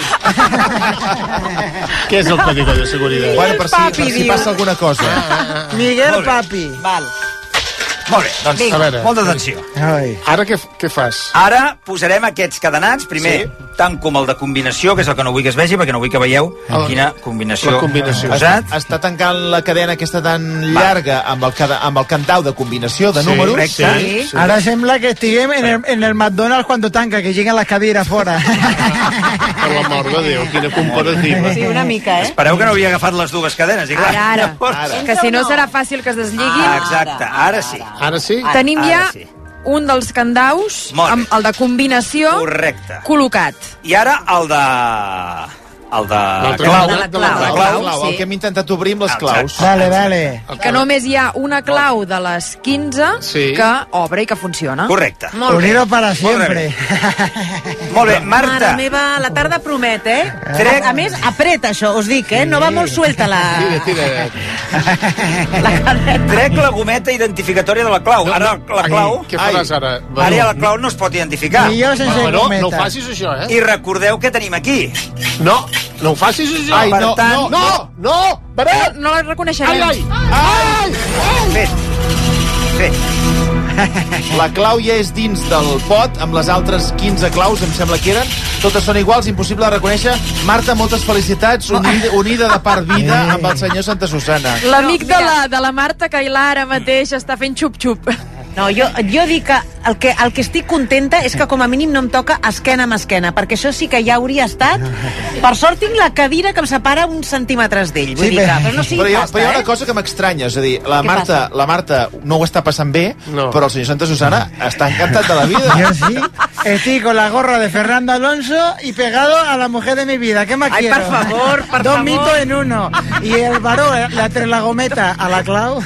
Què és el código de seguretat? Bueno, per si, Papi, per si diu. passa alguna cosa. Miguel Molt bé. Papi. Val. Molt bé, doncs, A veure. molta atenció. Ai. Ara què, què fas? Ara posarem aquests cadenats, primer, Sí. tant com el de combinació, que és el que no vull que es vegi, perquè no vull que veieu Ah. quina combinació. La combinació. he posat. Està tancant la cadena aquesta tan llarga amb el, cada, amb el cantau de combinació de Sí, números. correcte. Sí, sí. Ahora sembla que estiguem en el, en el McDonald's cuando tanca, que lleguen las caderas fora. Per l'amor de Déu, quina comparativa. Sí, una mica, eh? Espereu que no havia agafat les dues cadenes. I clar, Ara, ara. llavors- Que si no serà fàcil que es deslligui. Ah, exacte, ara sí. Ara sí? Tenim Ara ja sí. un dels candaus, Molt bé. amb el de combinació, Correcte. col·locat. I ara el de... El de L'altre clau. de la clau. El de El, clau. clau, sí. el que hem intentat obrir amb les Exacte. claus. Dale, dale. Que només hi ha una clau de les quinze Sí. que obre i que funciona. Correcte. Molt bé. Unido para Molt siempre. Molt bé, Mare Marta. meva, la tarda promet, eh? Trec- A, a més, apreta això, us dic, eh? No va molt suelta la... Tira, tira. la cadena. Trec la gometa identificatòria de la clau. Ara la clau... Què faràs ara? Ara ja la clau no es pot identificar. I jo sense Bueno, gometa. no ho facis això, eh? I recordeu què tenim aquí. No, no ho facis això. Ai, Per no, tant, no, No, no, Baró! No la reconeixerem. Ai, ai! Fet. Fet. La clau ja és dins del pot, amb les altres quinze claus, em sembla que eren. Totes són iguals, impossible de reconèixer. Marta, moltes felicitats, unida, unida de part vida amb el senyor Santa Susana. L'amic de, la, de la Marta Cailà ara mateix està fent xup-xup. No, jo, jo dic que el, que el que estic contenta és que com a mínim no em toca esquena amb esquena, perquè això sí que ja hauria estat... Per sort tinc la cadira que em separa uns centímetres d'ell, vull Sí, dir que, però- però no sigui però hi ha, pasta, però hi ha una eh? cosa que m'estranya, és a dir, la Què Marta, passa? la Marta no ho està passant bé, No. però el senyor Santa Susana està encantat de la vida. Yo sí. Estoy con la gorra de Fernando Alonso y pegado a la mujer de mi vida. ¿Qué más Ay, quiero? por favor, por Dos favor. mitos en uno. Y el varó, la, entre la gometa a la clau.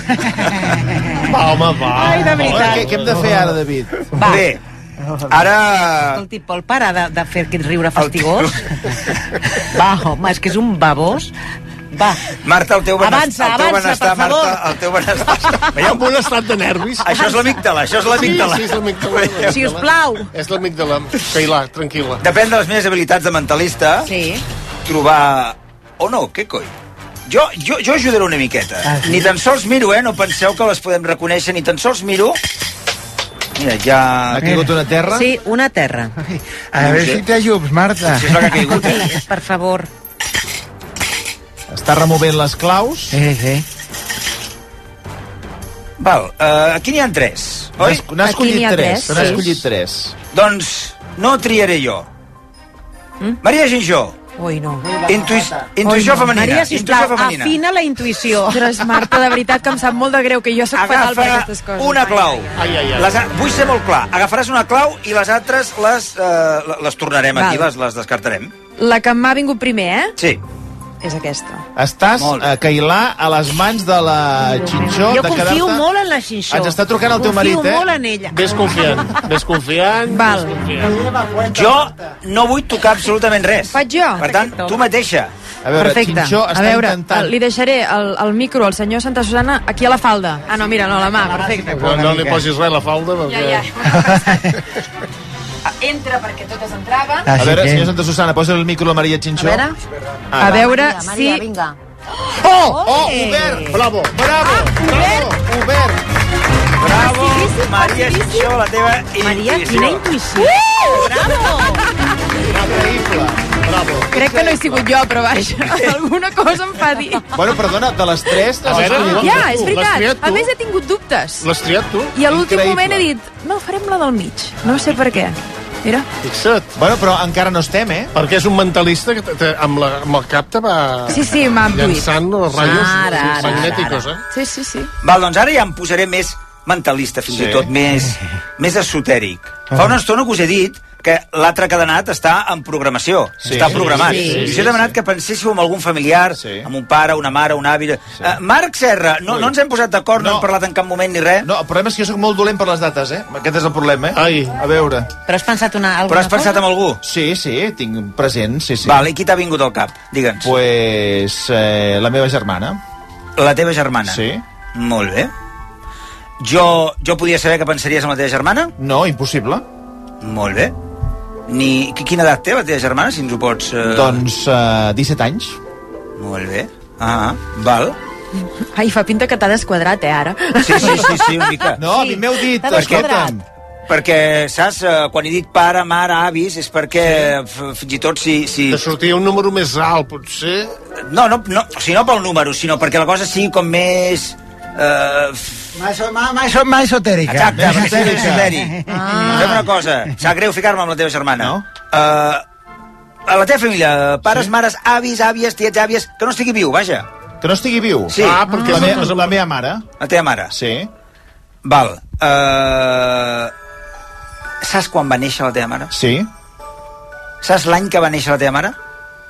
Va, home, va. Ai, de veritat. Què, què hem de fer ara, David? Va. Bé, ara... Escolti, Pol, para de, de fer aquest riure fastigós. Va, home, és que és un babós. Va. Marta, el teu benestar, Avança, el teu avança, benestar, per favor. Marta, el teu benestar. Veieu? Amb un estat de nervis. Això és l'amígdala, això és l'amígdala. Sí, sí, és l'amígdala. Si us plau. És l'amígdala. Cailà, tranquil·la. Depèn de les meves habilitats de mentalista, Sí. trobar... O no, què coi? Jo, jo, jo ajudaré una miqueta. Ah, sí? Ni tan sols miro, eh? No penseu que les podem reconèixer, ni tan sols miro... Mira, ja... Ha caigut una terra? Sí, una terra. A ver si te ayudas, Marta. Si és la que ha caigut, eh? Sí, per favor. Està removent les claus. Sí, sí. Val, uh, aquí n'hi ha tres, oi? N'has n'has Aquí n'hi escollit ha tres. tres, N'has sí. escollit tres. Doncs no triaré jo. Mm? Maria Ginjó, Ui, no. Intuï... Intuïció femenina. Maria, sisplau, Intuïció femenina. afina la intuïció. Ostres, Marta, de veritat que em sap molt de greu, que jo soc fatal per aquestes coses. una clau. Ai, ai, ai. Les, a- vull ser molt clar. Agafaràs una clau i les altres les, eh, les tornarem aquí, Val. les, les descartarem. La que m'ha vingut primer, eh? Sí. És aquesta. Estàs, eh, Cailà, a les mans de la Xinxó. Jo de confio quedar-te- molt en la Xinxó. Ens està trucant el teu marit, Confio eh? molt en ella. Ves confiant, ves confiant, Val. ves confiant. Jo no vull tocar absolutament res. Faig jo? Per tant, tu mateixa. A veure, Perfecte. Xinxó A està veure, intentant... li deixaré el, el micro al senyor Santa Susana aquí a la falda. Ah, no, mira, no, a la mà, perfecte. No, no li posis res a la falda, perquè... Ja, ja. Entra perquè totes entraven. A veure, senyor Santa Susana, posa el micro a Maria Xinxó. A veure. Ah, A va. veure Maria, Maria, si... vinga. Oh, oh, obert! Bravo! Bravo! Bravo! Obert! Bravo, Maria Xinxó, la teva Maria, intuïció. quina intuïció. Bravo! Increïble! Bravo! Crec que no he sigut jo, però vaja, alguna cosa em fa dir. Bueno, perdona, de les tres... A has veure, escollit- Ja, tu, és l'has veritat. triat tu? A més, he tingut dubtes. L'has triat tu? I a l'últim Increïble. moment he dit, no, farem la del mig. No sé per què. Mira. Fixa't. Bueno, però encara no estem, eh? Perquè és un mentalista que te, te, amb, la, amb el cap te va Sí, sí, m'ha intuït. llançant els ratllos Ara, ara, magnèticos, eh? Sí, sí, sí. Val, doncs ara ja em posaré més mentalista, fins Sí. i tot més, més esotèric. Fa una estona que us he dit que l'altre cadenat està en programació, Sí. està programat. Sí, sí, I us sí, he demanat sí. que penséssiu en algun familiar, Sí. amb un pare, una mare, un avi... Sí. Uh, Marc Serra, no, no ens hem posat d'acord, no. no No. hem parlat en cap moment ni res, No, el problema és que jo sóc molt dolent per les dates, eh? Aquest és el problema, eh? Ai. A veure... Però has pensat una, alguna però has pensat en algú? Sí, sí, tinc present, sí, sí. Val, i qui t'ha vingut al cap? Digue'ns. Pues eh, la meva germana. La teva germana? Sí. Molt bé. Jo, jo podia saber que pensaries en la teva germana? No, impossible. Molt bé. Ni... qui- Quina edat té la teva germana, si ens ho pots... Eh... Doncs eh, disset anys. Molt bé. Ah, val. Ai, fa pinta que t'ha desquadrat, eh, ara. Sí, sí, sí, sí, una mica. No, a mi m'heu dit... t'ha desquadrat. Escolta'm, Perquè, saps, eh, quan he dit pare, mare, avis, és perquè f- fins i tot si... si... Te sortia un número més alt, potser. No, no, no, o sigui, no pel número, sinó perquè la cosa sigui com més... Eh, f- Más, más, más, más esotérica. Exacte, perquè sigui més esotèric. Ah. Fem una cosa, sap greu ficar-me amb la teva germana. No? Uh, a la teva família, pares, sí. mares, avis, àvies, tiets, àvies, que no estigui viu, vaja. que no estigui viu. Sí. Ah, perquè La, és me, una cosa la meva mare. La teva mare. Sí. Val. Uh, saps quan va néixer la teva mare? Sí. Saps l'any que va néixer la teva mare?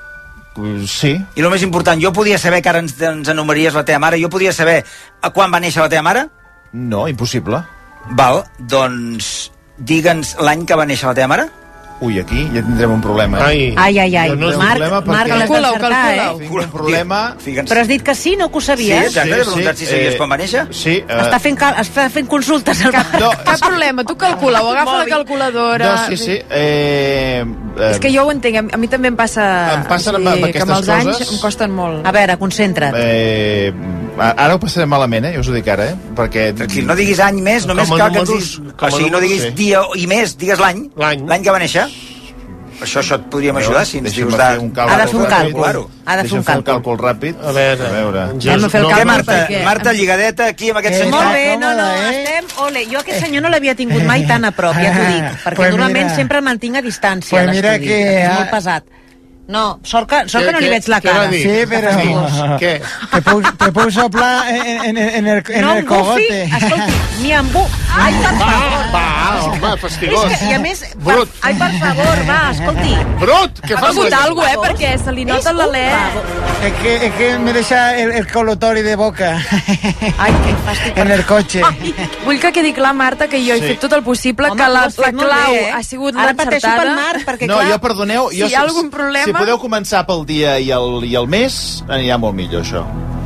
Uh, sí. I el més important, jo podia saber que ara ens, ens enumeraries la teva mare, jo podia saber a quan va néixer la teva mare? No, impossible. Val, doncs digue'ns l'any que va néixer la teva mare? Ui, aquí ja tindrem un problema. Eh? Ai, Ai, ai, ai. Jo no és un Marc, problema perquè- Marc, l'has Calcula-ho, d'encertar, calcula-ho. eh? Tinc un problema... Fica'ns... Però has dit que sí, no que ho Sí, sabies? exacte, he preguntat si sabies quan va néixer. Sí. Eh, Està fent, cal, està fent consultes al Marc. no, Cap problema, tu calcula-ho, agafa la calculadora. no, sí, sí. Eh, eh, És que jo ho entenc, a mi també em passa... Em passen amb- o amb sigui, que amb els aquestes anys coses. em costen molt. A veure, concentra't. Eh, ara ho passarem malament, eh? Jo us ho dic ara, eh? Perquè... Tranquil, no diguis any més, només Com a cal que ens números, diguis... com a O sigui, no números, diguis sí. dia i mes, digues l'any. L'any. L'any que va néixer. Això, això et podríem ajudar, si ens Deixa'm dius... fer De... un càlcul. Ha de fer un ràpid. càlcul. Claro. Ha de fer un Deixa'm fer un càlcul. càlcul ràpid. a veure... A veure. Anem a fer el Què, càlcul Marta? perquè- Marta, lligadeta aquí amb aquest Eh, senyor? Molt bé, no, no, Còmode, eh? estem... Ole, jo aquest senyor no l'havia tingut mai tan a prop, ja t'ho dic, perquè Pues normalment mira. sempre el mantinc a distància, Pues mira l'estudi, que és ha- molt pesat. No, sort que, sort que no li Què- veig la què va cara. dir? Sí, pero... Què? Te puedo, te puedo soplar en, en, en el, en No el em bufi, cogote. escolti, ni em bu... Ai, per Va, favor. va, home, fastigós. És que, i a més, per, Brut. ai, per favor, va, escolti. Brut, què Ha fas? begut alguna cosa, eh? Perquè se li nota l'alè. Es que, es que me deja el, el colotori de boca Ai, que fàstic. en el cotxe. Ai, vull que quedi clar, Marta, que jo he Sí. fet tot el possible, Home, que la, ho has fet la molt clau bé, eh? ha sigut Ara pateixo l'encertada. pel Marc, perquè No, clar... jo, perdoneu... Si jo, hi ha algun problema- Si podeu començar pel dia i el, i el mes, anirà molt millor, això.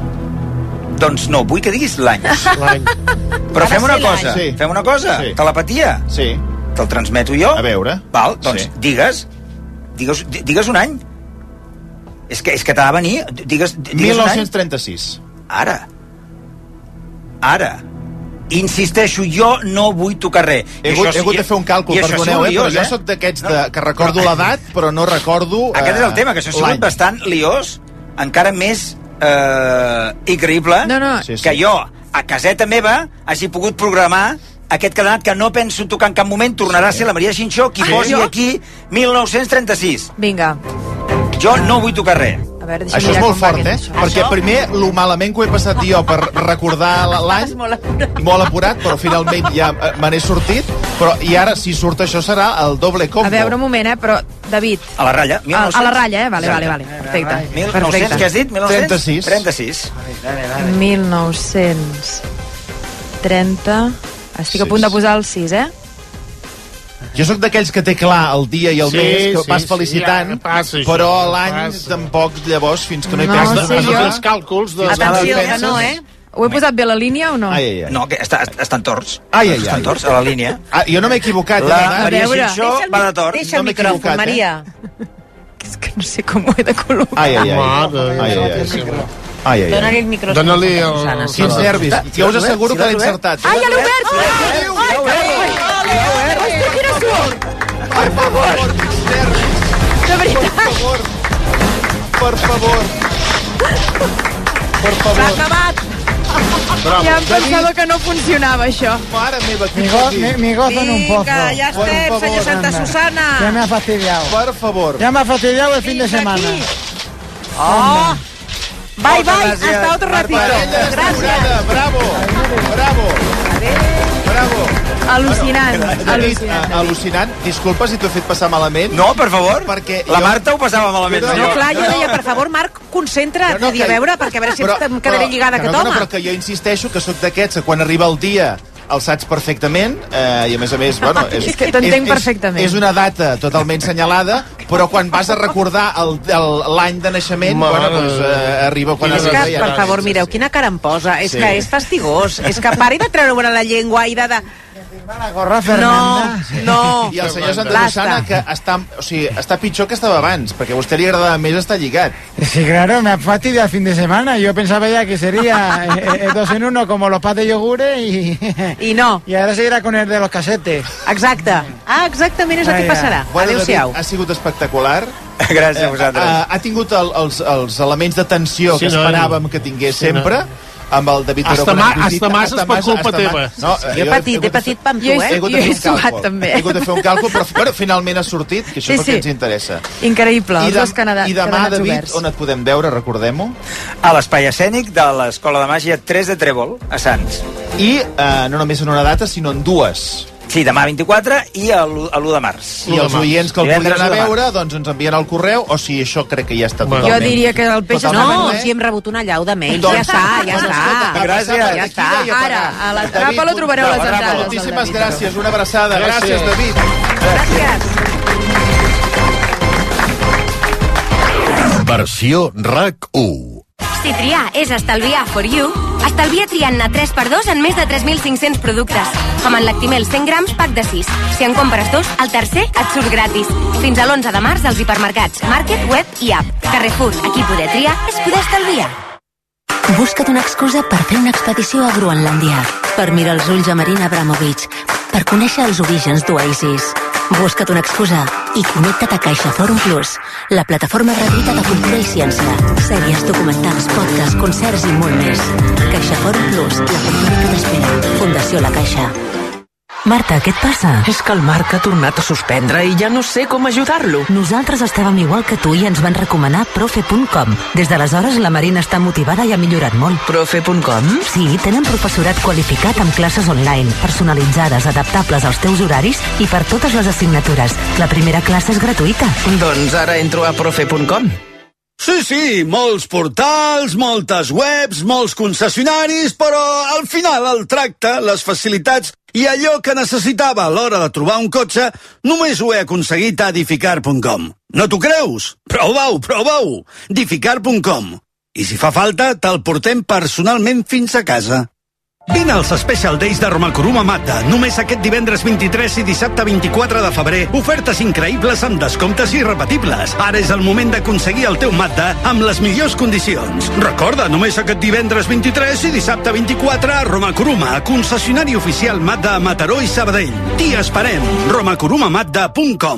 Doncs no, vull que diguis l'any. L'any. Però Ha de fem una ser l'any. cosa, Sí. fem una cosa. Sí. Telepatia. Sí. Te'l transmeto jo. A veure. Val, doncs Sí. digues, digues, digues un any. És que, és que t'ha de venir, digues, digues mil un any. nou-cents trenta-sis. Ara. Ara. Insisteixo, jo no vull tocar res. He I hagut, això he hagut sí- de fer un càlcul, i això perdoneu, ha eh? sigut Però liós, jo sóc d'aquests de, que recordo l'edat, però no recordo... Eh, Aquest és el tema, que això ha sigut l'any. bastant liós, encara més eh, increïble No, no. Sí, sí. que jo, a caseta meva, hagi pogut programar aquest cadenat que no penso tocar en cap moment, tornarà a ser la Maria Xinxó qui Ah, posi jo? aquí mil nou-cents trenta-sis. Vinga. Jo no vull tocar res. A veure, Això és molt fort, eh? Perquè primer, lo malament que ho he passat jo per recordar l'any, molt apurat, però finalment ja me n'he sortit, però i ara, si surt això, serà el doble combo. A veure, un moment, eh? Però, David... A la ratlla, mil nou-cents. A la ratlla, eh? Vale, vale, vale. Perfecte. mil nou-cents, què has dit? mil nou-cents? trenta-sis. trenta-sis. mil nou-cents trenta... Estic a punt de posar el sis, eh? Jo sóc d'aquells que té clar el dia i el Sí, mes, que sí, vas sí, felicitant, ja, passa això, però l'any passa. tampoc, llavors, fins que no hi No, penses... sé Has de jo. fer els càlculs de... Atenció, de- que no, eh? Ho he posat bé a la línia o no? Ai, ai, ai. No, que està, estan torts. Ai, ai, ai. Estan torts, a la línia. Ah, jo no m'he equivocat. La eh, Maria veure. Xinxó Deixa el, va de tort. deixa el No m'he micròfon, equivocat, eh? Maria. És que no sé com ho he de col·locar. Ai, ai, ai. Mare, Ai, ai, ai. Ai, ai, ai. Dóna-li el micròfon. Dóna-li el... Susana, sí. Quins nervis. Jo us asseguro que l'he encertat. Ai, ja l'he obert! Hosti, quina sort! Per favor, quins nervis. De veritat! Per favor. Per favor. Per S'ha favor. acabat. Ja em pensava que no funcionava, això. Mare meva, Mi, quin go, nervis. mi, mi gozo en un pozo. Vinga, ja Por estem, favor, senyor Santa anda. Susana. Ya me ha fastidiado. Per favor. Ya me ha fastidiado el fin de Fins semana. aquí. Oh! Bye, bye, hasta otro ratito. Parella restaurada. Bravo. Bravo. Bravo. Al·lucinant, David, al·lucinant. eh, al·lucinant. Disculpa si t'ho he fet passar malament. No, per favor. Perquè La jo- Marta ho passava malament. No, No, clar, jo No, no. deia, per favor, Marc, concentra't, No, no, no, a que- veure, perquè a veure si Però- em quedaré però- lligada que aquest no, no, home. però que jo insisteixo que sóc d'aquests que quan arriba el dia el saps perfectament, eh, i a més a més, bueno... És, És que t'entenc perfectament. És una data totalment senyalada, però quan vas a recordar el- el- l'any de naixement, Mare. bueno, doncs eh, arriba quan És que, arriba. i ja per no- favor, mireu, quina cara em posa. És Sí. que és fastigós. És que pari de treure-me la llengua i de... de... La gorra No, Fernanda. no. I el senyor Santa Basta. Susana, que està, o sigui, està pitjor que estava abans, perquè a vostè li agradava més estar lligat. Sí, claro, me ha fastidiado el fin de semana. Yo pensaba ya que sería eh, eh, dos en uno como los pas de yogures y... I no. Y ahora seguirá con el de los casetes. Exacte. Ah, exactament és el que Vaja. passarà. Bueno, Adéu-siau. David, ha sigut espectacular. Gràcies a vosaltres. Ha, ha tingut el, els, els elements de tensió Sí, que no, esperàvem que tingués Sí, sempre, amb el David Baró. Hasta que n'ha ma- discutit. hasta mas és per mas, culpa hasta teva. mas. No, Jo he he patit, hagut he de patit fer- pa amb tu, Jo he- He eh? hagut de Jo fer he un càlcul. suat, també. He hagut de fer un càlcul, però bueno, finalment ha sortit, que això Sí, és el que sí. ens interessa. Increïble, I, els de, dos Canadà, I demà, Canadats David, oberts. on et podem veure, recordem-ho? A l'espai escènic de l'Escola de Màgia tres de Trèvol, a Sants. I eh, no només en una data, sinó en dues. Sí, demà vint-i-quatre i a l'u a l'u de març. I els oients que el Divendres vulguin anar a u de març. veure, doncs ens envien el correu, o si això crec que ja està Bueno. totalment... Jo diria que el peix Totalment, No, eh? si hem rebut una llau de mails. Doncs- Ja està, ja Bueno, està. escolta, Gràcies. Ja està. Ara, a la trapa lo trobareu les Bravo, entrades. del Moltíssimes David. gràcies, una abraçada. Gràcies. Gràcies, David. Gràcies. Versió RAC u. Si triar és estalviar for you, estalvia triant-ne tres per dos en més de tres mil cinc-cents productes. Com en Lactimel cent grams, pack de sis. Si en compres dos, el tercer et surt gratis. Fins a l'onze de març als hipermercats, Market, Web i App. Carrefour, aquí poder triar és poder estalviar. Busca't una excusa per fer una expedició a Groenlàndia, per mirar els ulls a Marina Abramovic, per conèixer els orígens d'Oasis. Busca't una excusa i connecta't a CaixaForum Plus, la plataforma gratuïta de cultura i ciència. Sèries, documentals, podcasts, concerts i molt més. CaixaForum Plus, la cultura que t'espera. Fundació La Caixa. Marta, què et passa? És que el Marc ha tornat a suspendre i ja no sé com ajudar-lo. Nosaltres estàvem igual que tu i ens van recomanar profe punt com. Des d'aleshores la Marina està motivada i ha millorat molt. profe punt com? Sí, tenen professorat qualificat amb classes online, personalitzades, adaptables als teus horaris i per totes les assignatures. La primera classe és gratuïta. Doncs ara entro a profe punt com. Sí, sí, molts portals, moltes webs, molts concessionaris, però al final el tracte, les facilitats i allò que necessitava a l'hora de trobar un cotxe només ho he aconseguit a Dificar punt com. No t'ho creus? Prova-ho, prova-ho! Dificar punt com. I si fa falta, te'l portem personalment fins a casa. Vine als Special Days de Romakuruma Mazda. Només aquest divendres vint-i-tres i dissabte vint-i-quatre de febrer. Ofertes increïbles amb descomptes irrepetibles. Ara és el moment d'aconseguir el teu Mazda amb les millors condicions. Recorda, només aquest divendres vint-i-tres i dissabte vint-i-quatre a Romakuruma, concessionari oficial Mazda a Mataró i Sabadell. T'hi esperem. romakuruma mazda punt com.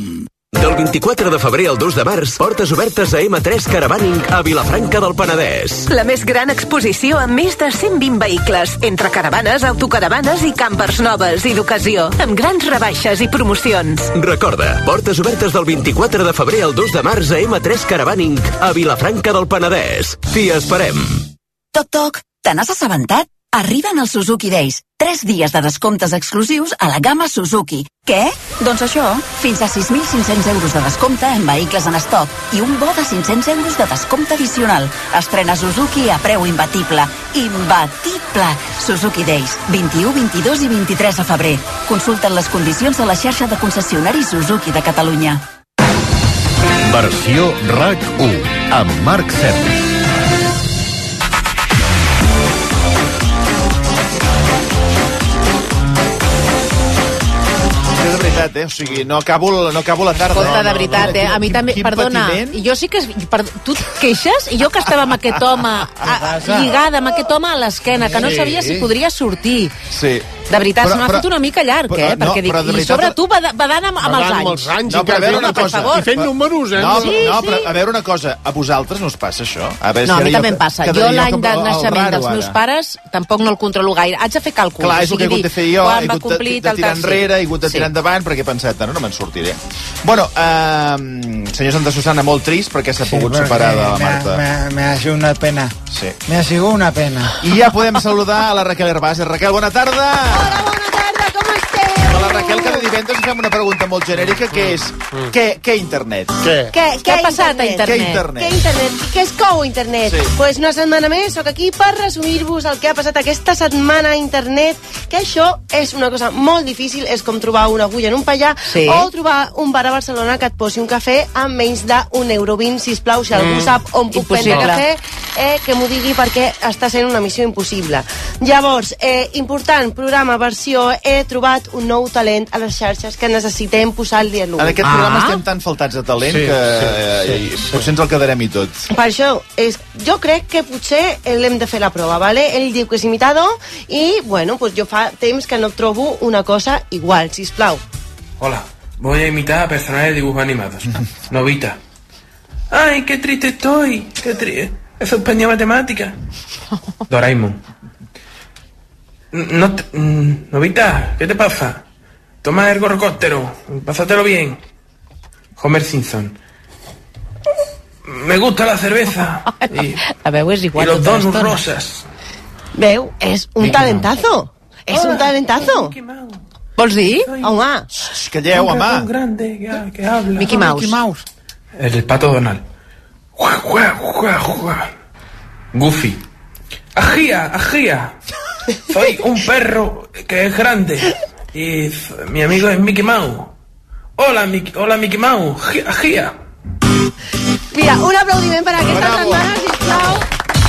Del vint-i-quatre de febrer al dos de març, portes obertes a ema tres Caravaning a Vilafranca del Penedès. La més gran exposició amb més de cent vint vehicles, entre caravanes, autocaravanes i campers noves i d'ocasió, amb grans rebaixes i promocions. Recorda, portes obertes del vint-i-quatre de febrer al dos de març a ema tres Caravaning a Vilafranca del Penedès. T'hi esperem. Toc, toc, te n'has assabentat? Arriben els Suzuki Days. Tres dies de descomptes exclusius a la gamma Suzuki. Què? Doncs això, fins a sis mil cinc-cents euros de descompte en vehicles en estoc i un bo de cinc-cents euros de descompte addicional. Estrena Suzuki a preu imbatible. Imbatible! Suzuki Days, vint-i-u, vint-i-dos i vint-i-tres de febrer. Consulten les condicions a la xarxa de concessionaris Suzuki de Catalunya. Versió RAC u, amb Marc Sergi. De veritat, eh? O sigui, no acabo, no acabo la tarda. Escolta, no, de veritat, no, eh? A mi també, quin perdona, patiment. jo sí que... Per, tu et queixes? I jo que estava amb aquest home, a, lligada amb aquest home a l'esquena, que no Sí. sabia si podria sortir. Sí. De veritat, Però- se m'ha però- fet una mica llarg, però- eh? no, Perquè dic, però de i veritat- sobre tu badant amb, amb els Badant amb anys. els anys, No, però a veure Home, una per cosa. favor. I fent números, eh? No, Sí, no, sí. però a veure una cosa, a vosaltres no us passa això? A veure No, si a mi ara també jo em passa. Jo quedaria l'any com de el naixement raro, dels meus ara. pares tampoc no el controlo gaire. Haig de fer càlculs. Clar, o és el que he sigui, hagut de dir, fer jo, he quan va hagut de, complir de tal, tirar tal, sí. enrere, he hagut de tirar Sí. endavant, perquè he pensat, no, no me'n sortiré. Bueno, eh, senyor Santa Susana, molt trist perquè s'ha pogut porque separar de la me ha- Marta. Me, ha- me ha sido una pena. Sí. Me ha sido una pena. I ja podem saludar a la Raquel Herbàs. Raquel, bona tarda! Hola, bona tarda, com esteu? A la Raquel cada divendres fem una pregunta molt genèrica, que és, què, què internet? Què? Què, Què ha passat a internet? Què internet? Què internet? Què és cou internet? Sí. Pues una setmana més, sóc aquí per resumir-vos el que ha passat aquesta setmana a internet, que això és una cosa molt difícil, és com trobar una agulla en un pallar Sí. o trobar un bar a Barcelona que et posi un cafè amb menys d'un euro vint, sisplau, si algú Mm. sap on puc Impossible. prendre cafè, eh, que m'ho digui perquè està sent una missió impossible. Llavors, eh, important, programa, versió, he trobat un nou talent a les xarxes que necessitem posar-li a l'ull. En aquest programa estem tan faltats de talent Sí, que eh, sí, i sí. potser ens el quedarem i tot. Per això, és, jo crec que potser l'hem de fer la prova, ¿vale? Ell diu que és imitador i, bueno, pues jo fa temps que no trobo una cosa igual, sisplau. Hola, voy a imitar a personajes de dibujos animados. Novita. ¡Ay, qué triste estoy! ¡Qué triste! He suspendido matemáticas. Doraemon. No te- mm, Novita, ¿qué te pasa? Toma el gorrocóptero, pásatelo bien. Homer Simpson. Me gusta la cerveza. Y, La veu és y igual. los tota donuts l'estona. rosas. Veu? És un talentazo. És un talentazo. Vols dir? Home. Xx, calleu, Un home. ratón grande que, que habla. Mickey Mouse. Mickey Mouse. El pato Donald. Juá, juá, juá, juá. Goofy. Ajía, ajía. Soy un perro que es grande. Y f- mi amigo es Mickey Mouse. Hola, Mickey, hola, Mickey Mouse. Ajía, ajía. Mira, un aplaudiment per a aquesta Bravo. setmana, sisplau.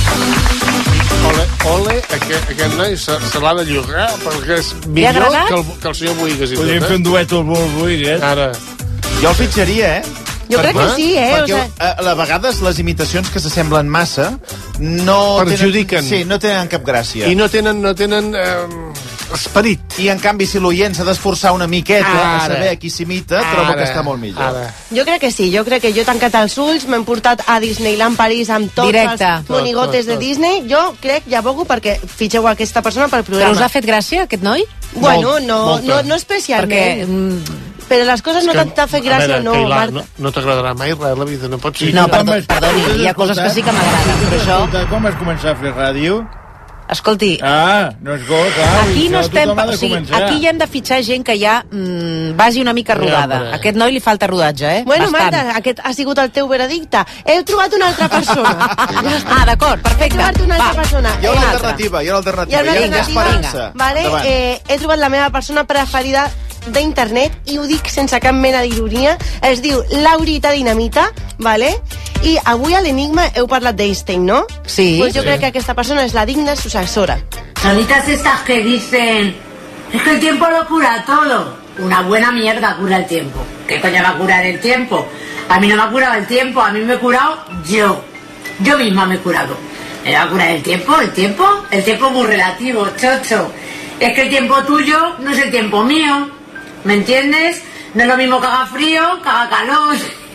Ole, ole, aquest, aquest noi se, se l'ha de llogar perquè és ha millor agradat? que el, que el senyor Boigues. i tot, Podríem fer un eh? duet al Vol Boigues. Ara. Jo el fitxaria, eh? Jo crec que sí, eh? Perquè O sea, a, a vegades les imitacions que s'assemblen massa no Perjudiquen. tenen, sí, no tenen cap gràcia. I no tenen, no tenen eh, esperit. I en canvi, si l'oient s'ha d'esforçar una miqueta a Ara. saber a qui s'imita, trobo que està molt millor. Ara. jo crec que sí, jo crec que jo he tancat els ulls, m'hem portat a Disneyland París amb tots Directe. els monigotes Tot, tot, de Disney, jo crec, ja abogo perquè fitxeu aquesta persona pel Però programa. us ha fet gràcia, aquest noi? Bueno, Molt, no, molta. no, no especialment. Perquè... mm, Però les coses no És que, t'han fet a gràcia, veure, no, Cailà, Marta. no, no t'agradarà mai res a la vida, no pots dir. No, perdó, perdoni, hi ha coses que sí que m'agraden, però això... Escolta, com has començat a fer ràdio? Escolti, Ah, no és go, clar. aquí no això estem... tothom ha de O sigui, començar. aquí hi hem de fitxar gent que ja mm, vagi una mica rodada. hombre. A aquest noi li falta rodatge, eh? Bueno, Bastant. Marta, aquest ha sigut el teu veredicte. He trobat una altra persona. Ah, d'acord, He perfecte. trobat una altra Va. persona. Hi ha Eh, una altra. alternativa, hi ha una Hi ha alternativa. una Hi ha alternativa, esperança. vale? Endavant. Eh, he trobat la meva persona preferida d'internet i ho dic sense cap mena d'ironia. Es diu Laurita Dinamita, vale? I avui a l'Enigma heu parlat d'Einstein, no? Sí. Pues jo Sí. crec que aquesta persona és la digna successora. Solitas estas que dicen, es que el tiempo lo cura todo. Una buena mierda cura el tiempo. ¿Qué coño va a curar el tiempo? A mí no me ha curado el tiempo, a mí me he curado yo. Yo misma me he curado. ¿Me va a curar el tiempo? ¿El tiempo? El tiempo es muy relativo, chocho. Es que el tiempo tuyo no es el tiempo mío. ¿Me entiendes? No es lo mismo que haga frío, que haga calor.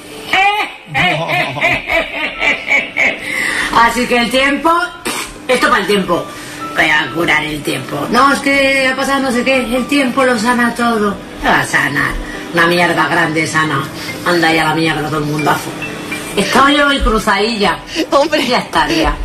Así que el tiempo, esto para el tiempo. Voy a curar el tiempo. No, es que ha pasado no sé qué, el tiempo lo sana todo. ¿Qué va a sanar? Una mierda grande sana. Anda ya la mierda todo el mundazo. Estoy hoy cruzadilla. Hombre, ya estaría.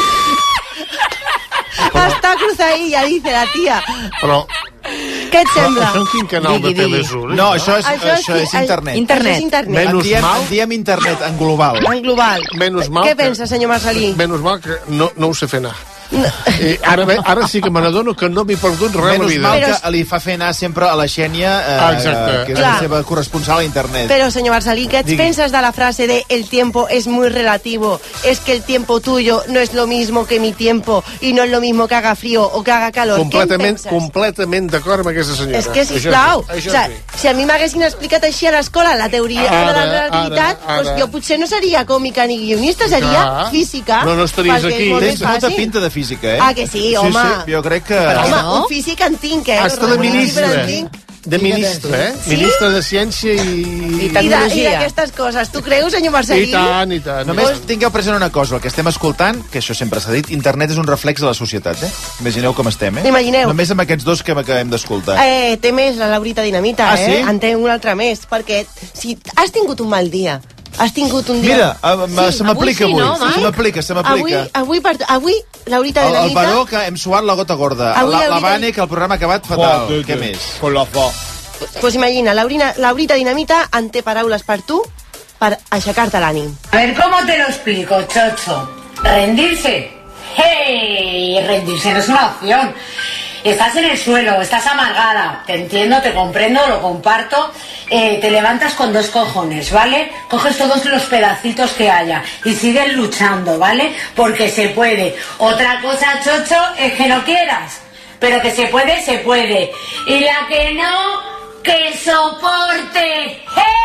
Està cruzadilla, dice la tia. Però... Què et sembla? Això en quin canal de Telesur? No, això és, Això això és- és internet. internet. Això és internet. Menys En diem, mal- en diem internet, en global. En global. Menys mal Què que- pensa, senyor Marcelí? Menys mal que no, no ho sé fer anar. I ara, bé, ara sí que me n'adono que no m'he perdut res a la Menys vida. mal que li fa fer anar sempre a la Xènia, Ah, eh, exacte. que és Clar. la seva corresponsal a internet. Pero, señor Marcelí, ¿qué Digui. piensas de la frase de el tiempo es muy relativo? Es que el tiempo tuyo no es lo mismo que mi tiempo y no es lo mismo que haga frío o que haga calor. Completament, Què en penses? completament d'acord amb aquesta senyora. És que, Això sisplau, sí, això o sea, sí. si a mi m'haguessin explicat així a l'escola la teoria Ara, de la relativitat, ara, ara. doncs jo potser no seria còmica ni guionista, seria Clar. física. No, no estaries perquè és aquí. molt Tens més molta fàcil. pinta de física, eh? Ah, que sí, home. Sí, sí, jo crec que... Home, no? un físic en tinc, eh? Hasta de Un ministre, llibre en eh? tinc. De ministre, eh? Sí? Ministre de Ciència i... I de- I d'aquestes coses. Tu creus, senyor Marcelí? I tant, i tant. Només tingueu present una cosa, el que estem escoltant, que això sempre s'ha dit, internet és un reflex de la societat, eh? Imagineu com estem, eh? Imagineu. Només amb aquests dos que acabem d'escoltar. Eh, té més la Laurita Dinamita, Ah, eh? sí? En té un altre més, perquè si has tingut un mal dia, has tingut un dia... Mira, eh, se m'aplica avui. Se m'aplica, se m'aplica. Avui, avui, per, avui Laurita El, el Dinamita... baró que hem suat la gota gorda. Avui La, la Laurita- Vane, que el programa ha acabat fatal. Què més? Con la fo. Pues imagina, Laurina, Laurita Dinamita en té paraules per tu per aixecar-te l'ànim. A ver, ¿cómo te lo explico, chocho? ¿Rendirse? ¡Hey! Rendirse no es una opción. Estás en el suelo, estás amargada. Te entiendo, te comprendo, lo comparto. Eh, te levantas con dos cojones, ¿vale? Coges todos los pedacitos que haya y sigues luchando, ¿vale? Porque se puede. Otra cosa, chocho, es que no quieras. Pero que se puede, se puede. Y la que no, que soporte.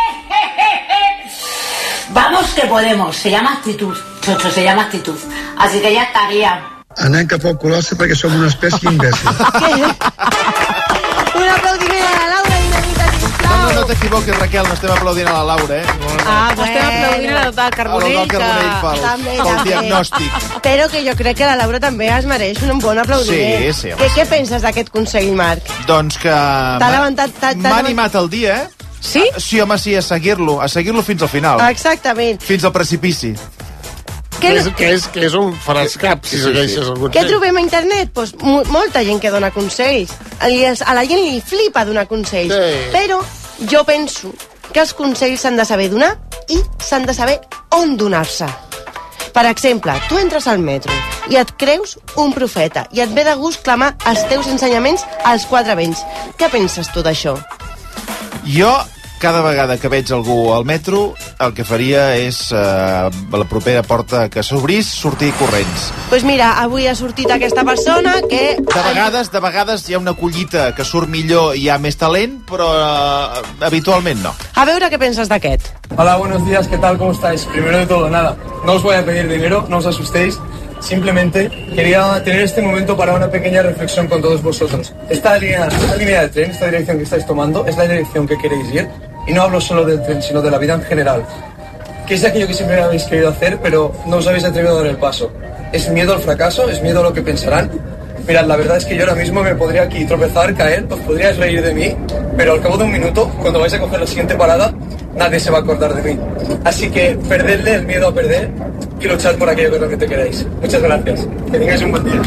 Vamos que podemos. Se llama actitud, chocho, se llama actitud. Así que ya estaría. Anem cap al Colossi perquè som una espècie imbècil. Un aplaudiment a la Laura Dinamita, sisplau. No, no, no t'equivoquis, Raquel, no estem aplaudint a la Laura, eh? Ah, Estem aplaudint a l'Eudal Carbonell, A l'Eudal Carbonell que... pel, També, pel també. diagnòstic. Però que jo crec que la Laura també es mereix un bon aplaudiment. Sí, sí, home. Què, què penses d'aquest consell, Marc? Doncs que... T'ha levantat... t'ha- t'ha M'ha levantat- animat el dia, eh? Sí? Sí, home, sí, a seguir-lo, a seguir-lo fins al final. Exactament. Fins al precipici. Què, Que és, que és, que és un faràs cap, si Sí, sí, segueixes sí. el què consell. trobem a internet? Pues, mo- molta gent que dona consells. Li- A la gent li flipa donar consells. Sí. Però jo penso que els consells s'han de saber donar i s'han de saber on donar-se. Per exemple, tu entres al metro i et creus un profeta i et ve de gust clamar els teus ensenyaments als quatre vents. Què penses tu d'això? Jo, cada vegada que veig algú al metro, el que faria és, eh, a la propera porta que s'obrís, sortir corrents. Doncs pues mira, avui ha sortit aquesta persona que... De vegades, de vegades hi ha una collita que surt millor i hi ha més talent, però eh, habitualment no. A veure què penses d'aquest. Hola, buenos días, ¿qué tal? ¿Cómo estáis? Primero de todo, nada, no os voy a pedir dinero, no os asustéis. Simplemente quería tener este momento para una pequeña reflexión con todos vosotros. Esta línea, esta línea de tren, esta dirección que estáis tomando, es la dirección que queréis ir. Y no hablo solo del tren, sino de la vida en general. Que es aquello que siempre habéis querido hacer, pero no os habéis atrevido a dar el paso. ¿Es miedo al fracaso? ¿Es miedo a lo que pensarán? Mirad, la verdad es que yo ahora mismo me podría aquí tropezar, caer, os podríais reír de mí, pero al cabo de un minuto, cuando vais a coger la siguiente parada, nadie se va a acordar de mí. Así que perdedle el miedo a perder y luchad por aquello que realmente queráis. Muchas gracias. Que tengáis un buen día.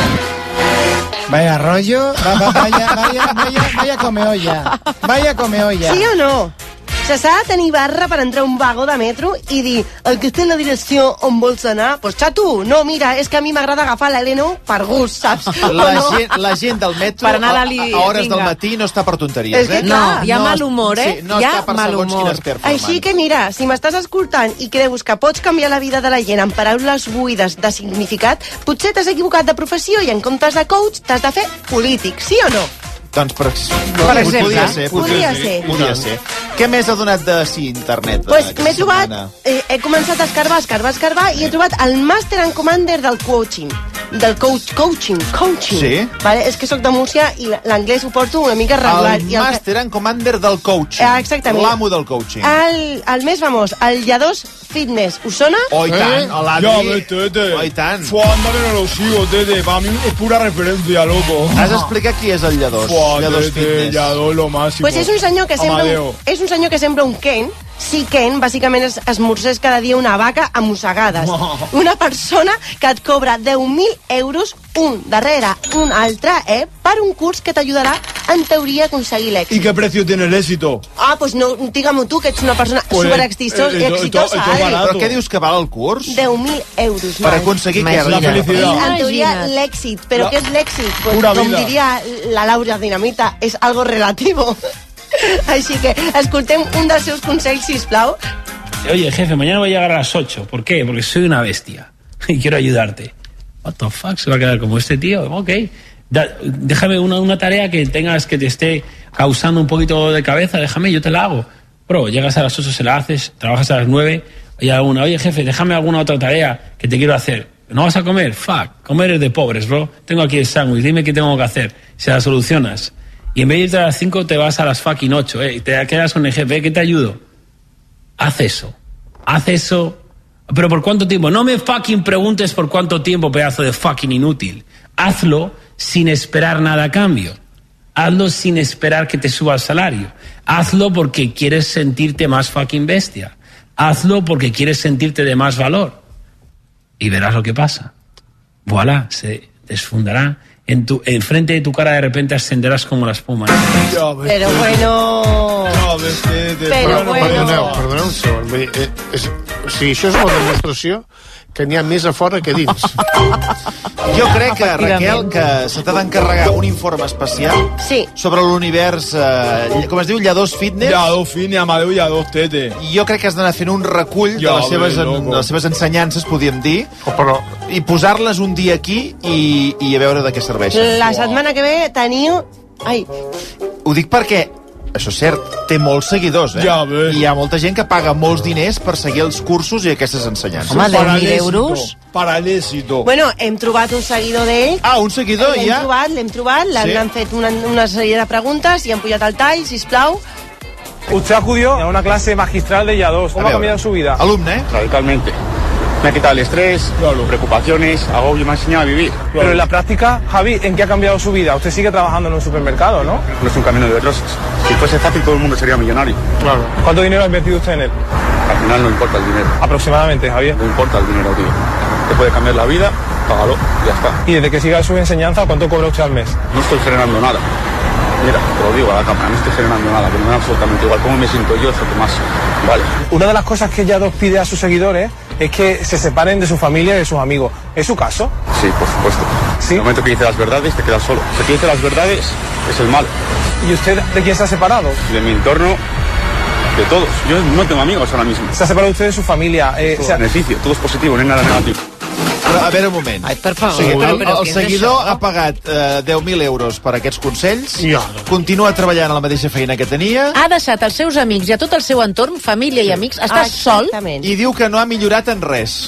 Vaya rollo, va, va, vaya, vaya, vaya, vaya come olla. Vaya come olla. Sí o no? O sigui, s'ha de tenir barra per entrar a un vagó de metro i dir el que està en la direcció on vols anar, doncs pues, xato, no, mira, és que a mi m'agrada agafar l'L nou per gust, saps? La, O no? gent, la gent del metro Per anar a a, la li- a hores vinga. del matí no està per tonteries, És que eh? clar, No, hi ha mal humor, eh? Sí, no Hi ha està per mal segons humor. quines performances. Així que mira, si m'estàs escoltant i creus que pots canviar la vida de la gent amb paraules buides de significat, potser t'has equivocat de professió i en comptes de coach t'has de fer polític, sí o no? Doncs per, Per exemple. podria ser. Podria ser. Podria ser. Què més ha donat de si internet? Pues aquesta m'he trobat, setmana? eh, he començat a escarbar, escarbar, escarbar i he trobat el Master and Commander del coaching. del coach, coaching, coaching. Sí. Vale? És que sóc de Múrcia i l'anglès ho porto una mica regular. El I el màster en commander del coaching. Ah, exactament. L'amo del coaching. El, el més famós, el Lladós Fitness. Us sona? Oh, i tant, ¿Eh? l'Adri. Ya ves, Tete. Oh, i tant. Fua, anda que no lo sigo, Tete. Para mí es pura referencia, loco. Has d'explicar qui és el Lladós. Fua, Lladós Tete, Fitness. Lladós lo máximo. Pues és un senyor que sembla Amadeo. un, és un senyor que sembla un Ken. Sí, Ken, bàsicament es esmorzés cada dia una vaca a mossegades. Oh. Una persona que et cobra deu mil euros un darrere un altre, eh, per un curs que t'ajudarà, en teoria, a aconseguir l'èxit. ¿Y qué precio tiene el éxito? Ah, pues no, dígame tu, que ets una persona Pues, super eh, exitosa, eh, esto- exitosa, esto- esto Adri. Però què dius que val el curs? deu mil euros. Per Marc. aconseguir què? La felicidad. En teoria, Imagina't. l'èxit. Però La- què és l'èxit? Pues, Pura com vida. diria la Laura Dinamita, és algo relativo. Així que escoltem un dels seus consells, sisplau. Oye, jefe, mañana voy a llegar a las ocho. ¿Por qué? Porque soy una bestia y quiero ayudarte. What the fuck, se va a quedar como este tío. Ok, da, déjame una, una tarea que tengas que te esté causando un poquito de cabeza, déjame, yo te la hago. Bro, llegas a las ocho, se la haces, trabajas a las nueve, y alguna, oye jefe, déjame alguna otra tarea que te quiero hacer. ¿No vas a comer? Fuck, comer es de pobres, bro. Tengo aquí el sándwich, dime qué tengo que hacer. Se la solucionas. Y en vez de irte a las cinco, te vas a las fucking ocho, eh, y te quedas con el jefe, ¿qué te ayudo? Haz eso, haz eso, pero ¿por cuánto tiempo? No me fucking preguntes por cuánto tiempo, pedazo de fucking inútil. Hazlo sin esperar nada a cambio. Hazlo sin esperar que te suba el salario. Hazlo porque quieres sentirte más fucking bestia. Hazlo porque quieres sentirte de más valor. Y verás lo que pasa. Voilà, se desfundará. En tu, enfrente de tu cara de repente ascenderás como la espuma. Ya ves, Però bueno... ya ves, Tete. Però bueno... Perdoneu, perdoneu un segon. Vull dir, eh, és, o sigui, això és una demostració que n'hi ha més a fora que dins. Jo crec que, Raquel, que se t'ha d'encarregar un informe especial sí. sobre l'univers, eh, com es diu, Lladós Fitness. Lladós Fitness, Amadeu Lladós, Tete. I jo crec que has d'anar fent un recull de Ja les seves, ves, en, loco. les seves ensenyances, podríem dir, Oh, però... i posar-les un dia aquí i, i a veure de què serveixen. La setmana que ve teniu... Ai, Ho dic perquè, això és cert, té molts seguidors, eh? Ja ves. I hi ha molta gent que paga molts diners per seguir els cursos i aquestes ensenyances. Home, deu Para mil el éxito, euros. Para el éxito. Bueno, hem trobat un seguidor d'ell. Ah, un seguidor, L'hem ja? trobat, l'hem trobat, Sí. l'han fet una, una sèrie de preguntes i han pujat al tall, sisplau. Usted acudió a una clase magistral de I A dos. ¿Cómo ha cambiado su vida? Alumne, ¿eh? Radicalmente. Me ha quitado el estrés, preocupaciones, agobio, me ha enseñado a vivir. Pero en la práctica, Javi, ¿en qué ha cambiado su vida? Usted sigue trabajando en un supermercado, ¿no? No es un camino de rosas. Si fuese fácil, todo el mundo sería millonario. Claro. ¿Cuánto dinero ha invertido usted en él? Al final no importa el dinero. Aproximadamente, Javier. No importa el dinero, tío. Te puede cambiar la vida, págalo, y ya está. Y desde que siga su enseñanza, ¿cuánto cobra usted al mes? No estoy generando nada. Mira, te lo digo a la cámara, no estoy generando nada, pero me da absolutamente igual. ¿Cómo me siento yo? Eso que más vale. Una de las cosas que I A dos pide a sus seguidores es que se separen de su familia y de sus amigos. ¿Es su caso? Sí, por supuesto. ¿Sí? En el momento que dice las verdades, te quedas solo. El que dice las verdades es el malo. ¿Y usted de quién se ha separado? De mi entorno, de todos. Yo no tengo amigos ahora mismo. Se ha separado usted de su familia. Eh, Todo o sea, beneficio, todo es positivo, no hay nada negativo. Però, a veure, un moment. Ai, per favor. O sigui, el, Però el què és seguidor això? ha pagat eh, deu mil euros per aquests consells, Ja. continua treballant a la mateixa feina que tenia, Ha deixat els seus amics i a tot el seu entorn, família i amics, està sol. i diu que no ha millorat en res.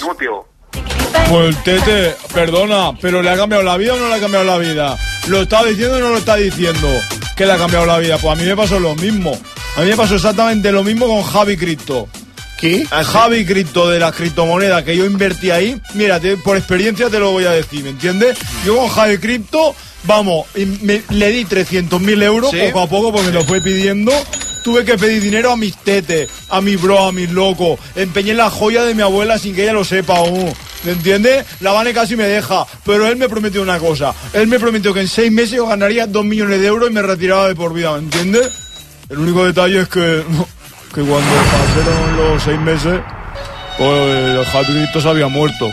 Pues Tete, perdona, pero ¿le ha cambiado la vida o no le ha cambiado la vida? ¿Lo está diciendo o no lo está diciendo? ¿Que le ha cambiado la vida? Pues a mí me pasó lo mismo. A mí me pasó exactamente lo mismo con Javi Cripto. ¿Qué? Javi Cripto, de las criptomonedas que yo invertí ahí, mira, te- por experiencia te lo voy a decir, ¿me entiendes? Yo con Javi Cripto, vamos, y me- le di trescientos mil euros Sí. poco a poco porque me lo fue pidiendo. Tuve que pedir dinero a mis tetes, a mi bro, a mis locos. Empeñé la joya de mi abuela sin que ella lo sepa aún. ¿Me entiendes? La Vane casi me deja, pero él me prometió una cosa. Él me prometió que en seis meses yo ganaría dos millones de euros y me retiraba de por vida, ¿me entiendes? El único detalle es que, que cuando pasaron los seis meses, pues el Javi Cripto se había muerto.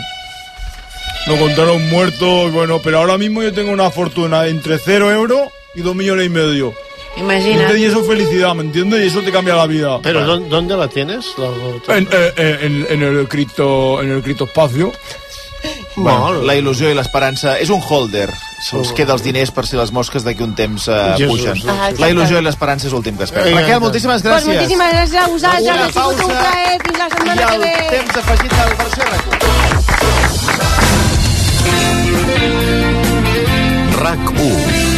Lo contaron muerto, y bueno, pero ahora mismo yo tengo una fortuna entre cero euros y dos millones y medio. Imagina. Y eso es felicidad, ¿me entiendes? Y eso te cambia la vida. Pero ¿dó- ¿dónde la tienes? La- En, eh, eh, en, en el cripto, en el criptoespacio. Bueno, la il·lusió i l'esperança. És un holder. Se'ls queda els diners per si les mosques d'aquí un temps eh, Jesús, pugen. Ah, exacte. La il·lusió i l'esperança és l'últim que es perd. Vinga, Raquel, vinga. moltíssimes Pues gràcies. moltíssimes gràcies a vosaltres, Una ha sigut un pausa plaer, fins la setmana I que el ve. temps afegit del versió R Q. RAC u.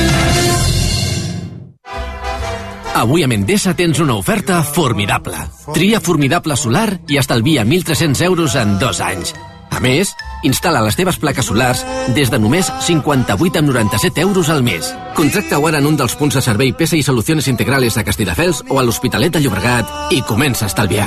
Avui a Endesa tens una oferta formidable. Tria Formidable Solar i estalvia mil tres-cents euros en dos anys. A més, instal·la les teves plaques solars des de només cinquanta-vuit coma noranta-set euros al mes. Contracta-ho ara en un dels punts de servei P S I Soluciones Integrales a Castelldefels o a l'Hospitalet de Llobregat i comença a estalviar.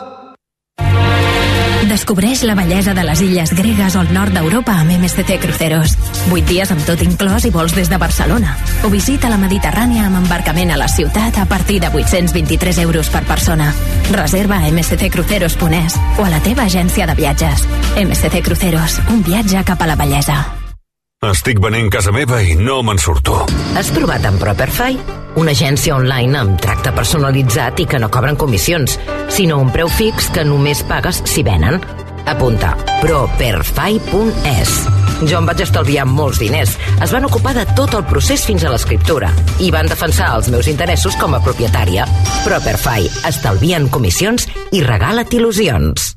Descobreix la bellesa de les illes gregues o el nord d'Europa amb M S C Cruceros. Vuit dies amb tot inclòs i vols des de Barcelona. O visita la Mediterrània amb embarcament a la ciutat a partir de vuit-cents vint-i-tres euros per persona. Reserva a m c c cruceros punt e s o a la teva agència de viatges. M S C Cruceros, un viatge cap a la bellesa. Estic venent casa meva i no me'n surto. Has provat amb Properfy? Una agència online amb tracte personalitzat i que no cobren comissions, sinó un preu fix que només pagues si venen. Apunta properfy punt e s. Jo em vaig estalviar molts diners. Es van ocupar de tot el procés fins a l'escriptura i van defensar els meus interessos com a propietària. Properfy. Estalvien comissions i regala't il·lusions.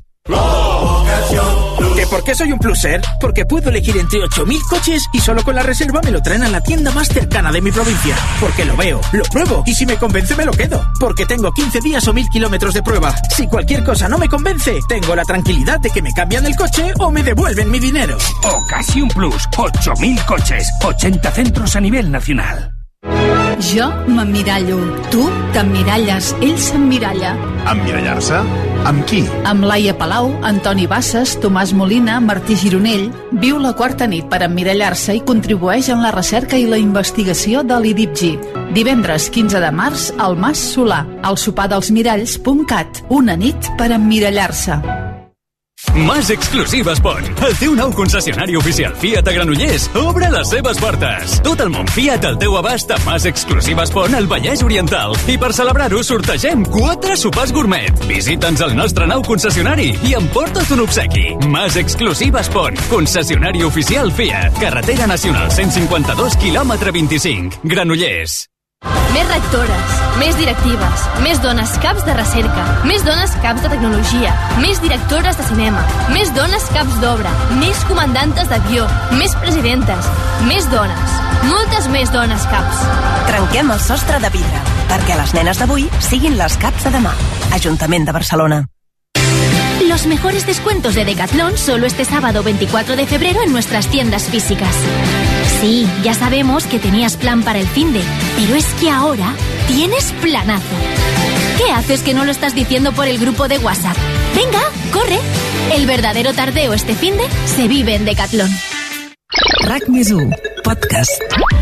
¿Que por qué soy un pluser? Porque puedo elegir entre ocho mil coches y solo con la reserva me lo traen a la tienda más cercana de mi provincia. Porque lo veo, lo pruebo y si me convence me lo quedo. Porque tengo quince días o mil kilómetros de prueba. Si cualquier cosa no me convence, tengo la tranquilidad de que me cambian el coche o me devuelven mi dinero. Ocasión Plus, ocho mil coches, ochenta centros a nivel nacional. Jo m'emmirallo, tu t'emmiralles, ell s'emmiralla. Emmirallar-se? Amb qui? Amb Laia Palau, Antoni Bassas, Tomàs Molina, Martí Gironell. Viu la quarta nit per emmirallar-se i contribueix en la recerca i la investigació de l'I D I P G. Divendres quinze de març al Mas Solà, al sopar dels miralls punt cat. Una nit per emmirallar-se. Mas Exclusiva Espon, el teu nou concessionari oficial Fiat a Granollers, obre les seves portes. Tot el món Fiat al teu abast a Mas Exclusiva Espon al Vallès Oriental. I per celebrar-ho sortegem quatre sopars gourmet. Visita'ns al nostre nou concessionari i emporta't un obsequi. Mas Exclusiva Espon, concessionari oficial Fiat. Carretera Nacional cent cinquanta-dos, quilòmetre vint-i-cinc, Granollers. Més rectores, més directives, més dones caps de recerca, més dones caps de tecnologia, més directores de cinema, més dones caps d'obra, més comandantes d'avió, més presidentes, més dones, moltes més dones caps. Trenquem el sostre de vidre, perquè les nenes d'avui siguin les caps de demà. Ajuntament de Barcelona. Los mejores descuentos de Decathlon solo este sábado veinticuatro de febrero en nuestras tiendas físicas. Sí, ya sabemos que tenías plan para el finde, pero es que ahora tienes planazo. ¿Qué haces que no lo estás diciendo por el grupo de WhatsApp? Venga, corre. El verdadero tardeo este finde se vive en Decathlon. RAC més u, podcast.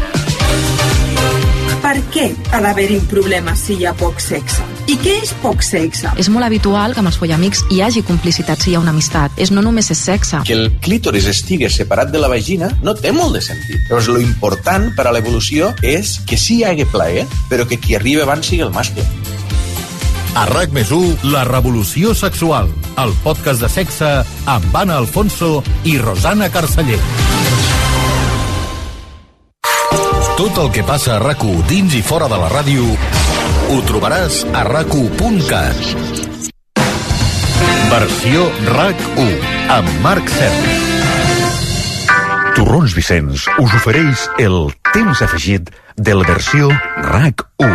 Per què ha d'haver-hi un problema si hi ha poc sexe? I què és poc sexe? És molt habitual que amb els follamics hi hagi complicitat si hi ha una amistat. És no només és sexe. Que el clítoris estigui separat de la vagina no té molt de sentit. Llavors, lo important per a l'evolució és que sí hi hagi plaer, però que qui arriba abans sigui el mascle. A RAC més u, La revolució sexual, el podcast de sexe amb Anna Alfonso i Rosana Carceller. Tot el que passa a RAC u dins i fora de la ràdio ho trobaràs a rac u punt cat. Versió RAC u amb Marc Serra. Torrons Vicenç us ofereix el temps afegit de la versió RAC u.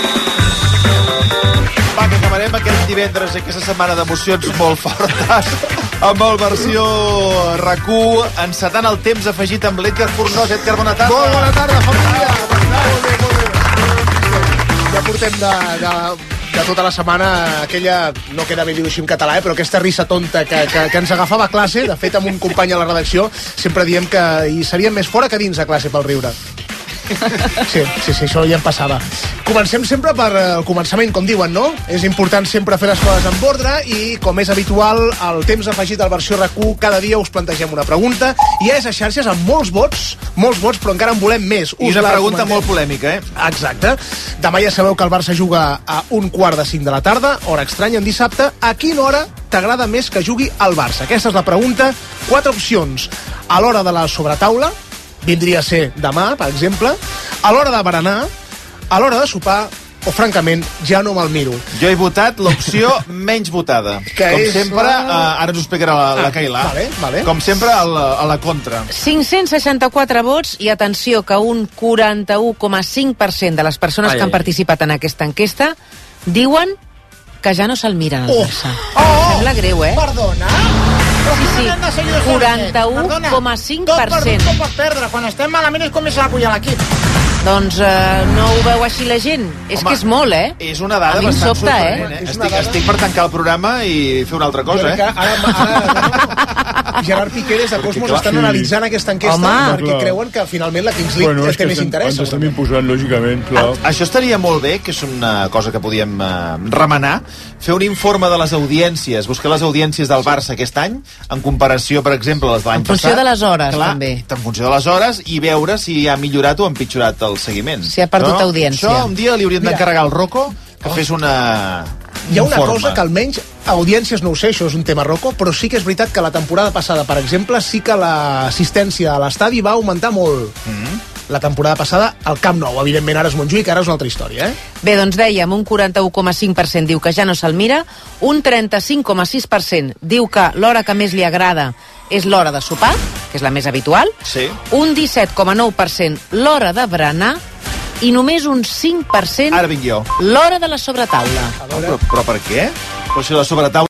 Va, que acabarem aquest divendres, aquesta setmana d'emocions molt fortes, amb el versió RAC u, encetant el temps afegit amb l'Edgar Fornós. Edgar, bona tarda. Molt bona tarda, família. Molt bé, molt bé. Ja portem de, de, de tota la setmana aquella, no queda bé dir-ho així en català, eh, però aquesta risa tonta que, que, que ens agafava a classe. De fet, amb un company a la redacció sempre diem que hi seríem més fora que dins a classe pel riure. Sí, sí, sí, això ja em passava. Comencem sempre per el començament, com diuen, no? És important sempre fer les coses amb ordre i, com és habitual, el temps afegit al versió RAC u, cada dia us plantegem una pregunta. Hi ha a xarxes amb molts vots, molts vots, però encara en volem més. I una pregunta molt polèmica, eh? Exacte. Demà ja sabeu que el Barça juga a un quart de cinc de la tarda, hora estranya en dissabte. A quina hora t'agrada més que jugui al Barça? Aquesta és la pregunta. Quatre opcions. A l'hora de la sobretaula, vindria a ser demà, per exemple, a l'hora de berenar, a l'hora de sopar o francament ja no me'l miro. Jo he votat l'opció menys votada. Que Com és sempre, la- eh, ara ens ho explicarà la, la Ah, Cailà. vale, vale. Com sempre, a la, a la contra. cinc-cents seixanta-quatre vots i atenció que un quaranta-u coma cinc per cent de les persones Ai, que han ai. participat en aquesta enquesta diuen que ja no se'l miren al Oh. Barça. Oh! Sembla greu, eh? Perdona? Sí, sí, quaranta-u coma cinc per cent. Tot per pots perdre. Quan estem malament és comença a apoyar l'equip. Doncs eh, no ho veu així la gent. És Home, que és molt, eh? És una dada A mi em bastant sobta, sorprenent, eh? Estic, estic per tancar el programa i fer una altra cosa, Jo crec que eh? ara, ara Gerard Piqué des de Cosmos clar, estan sí. analitzant aquesta enquesta Home. perquè Clar. creuen que finalment la Kings League Bueno, és té que més estem- interès. ens estem imposant, lògicament, clar. Això estaria molt bé, que és una cosa que podíem eh, remenar, fer un informe de les audiències, buscar les audiències del Barça aquest any, en comparació, per exemple, a les de l'any En funció passat. de les hores, Clar, també. En funció de les hores, i veure si ha millorat o ha empitjorat el seguiment. Si ha perdut Això- audiència. Això un dia li hauríem Mira. d'encarregar al Rocco que fes una... Hi ha una informe. cosa que almenys audiències no ho sé, això és un tema Rocco, però sí que és veritat que la temporada passada, per exemple, sí que l'assistència a l'estadi va augmentar molt. Mm. La temporada passada al Camp Nou, evidentment ara és Montjuïc, ara és una altra història, eh? Bé, doncs dèiem, un quaranta-u coma cinc per cent diu que ja no se'l mira, un trenta-cinc coma sis per cent diu que l'hora que més li agrada és l'hora de sopar, que és la més habitual, Sí. un disset coma nou per cent l'hora de berenar i només un cinc per cent Ara vinc jo. l'hora de la sobretaula. Però, però per què? Però si la sobretaula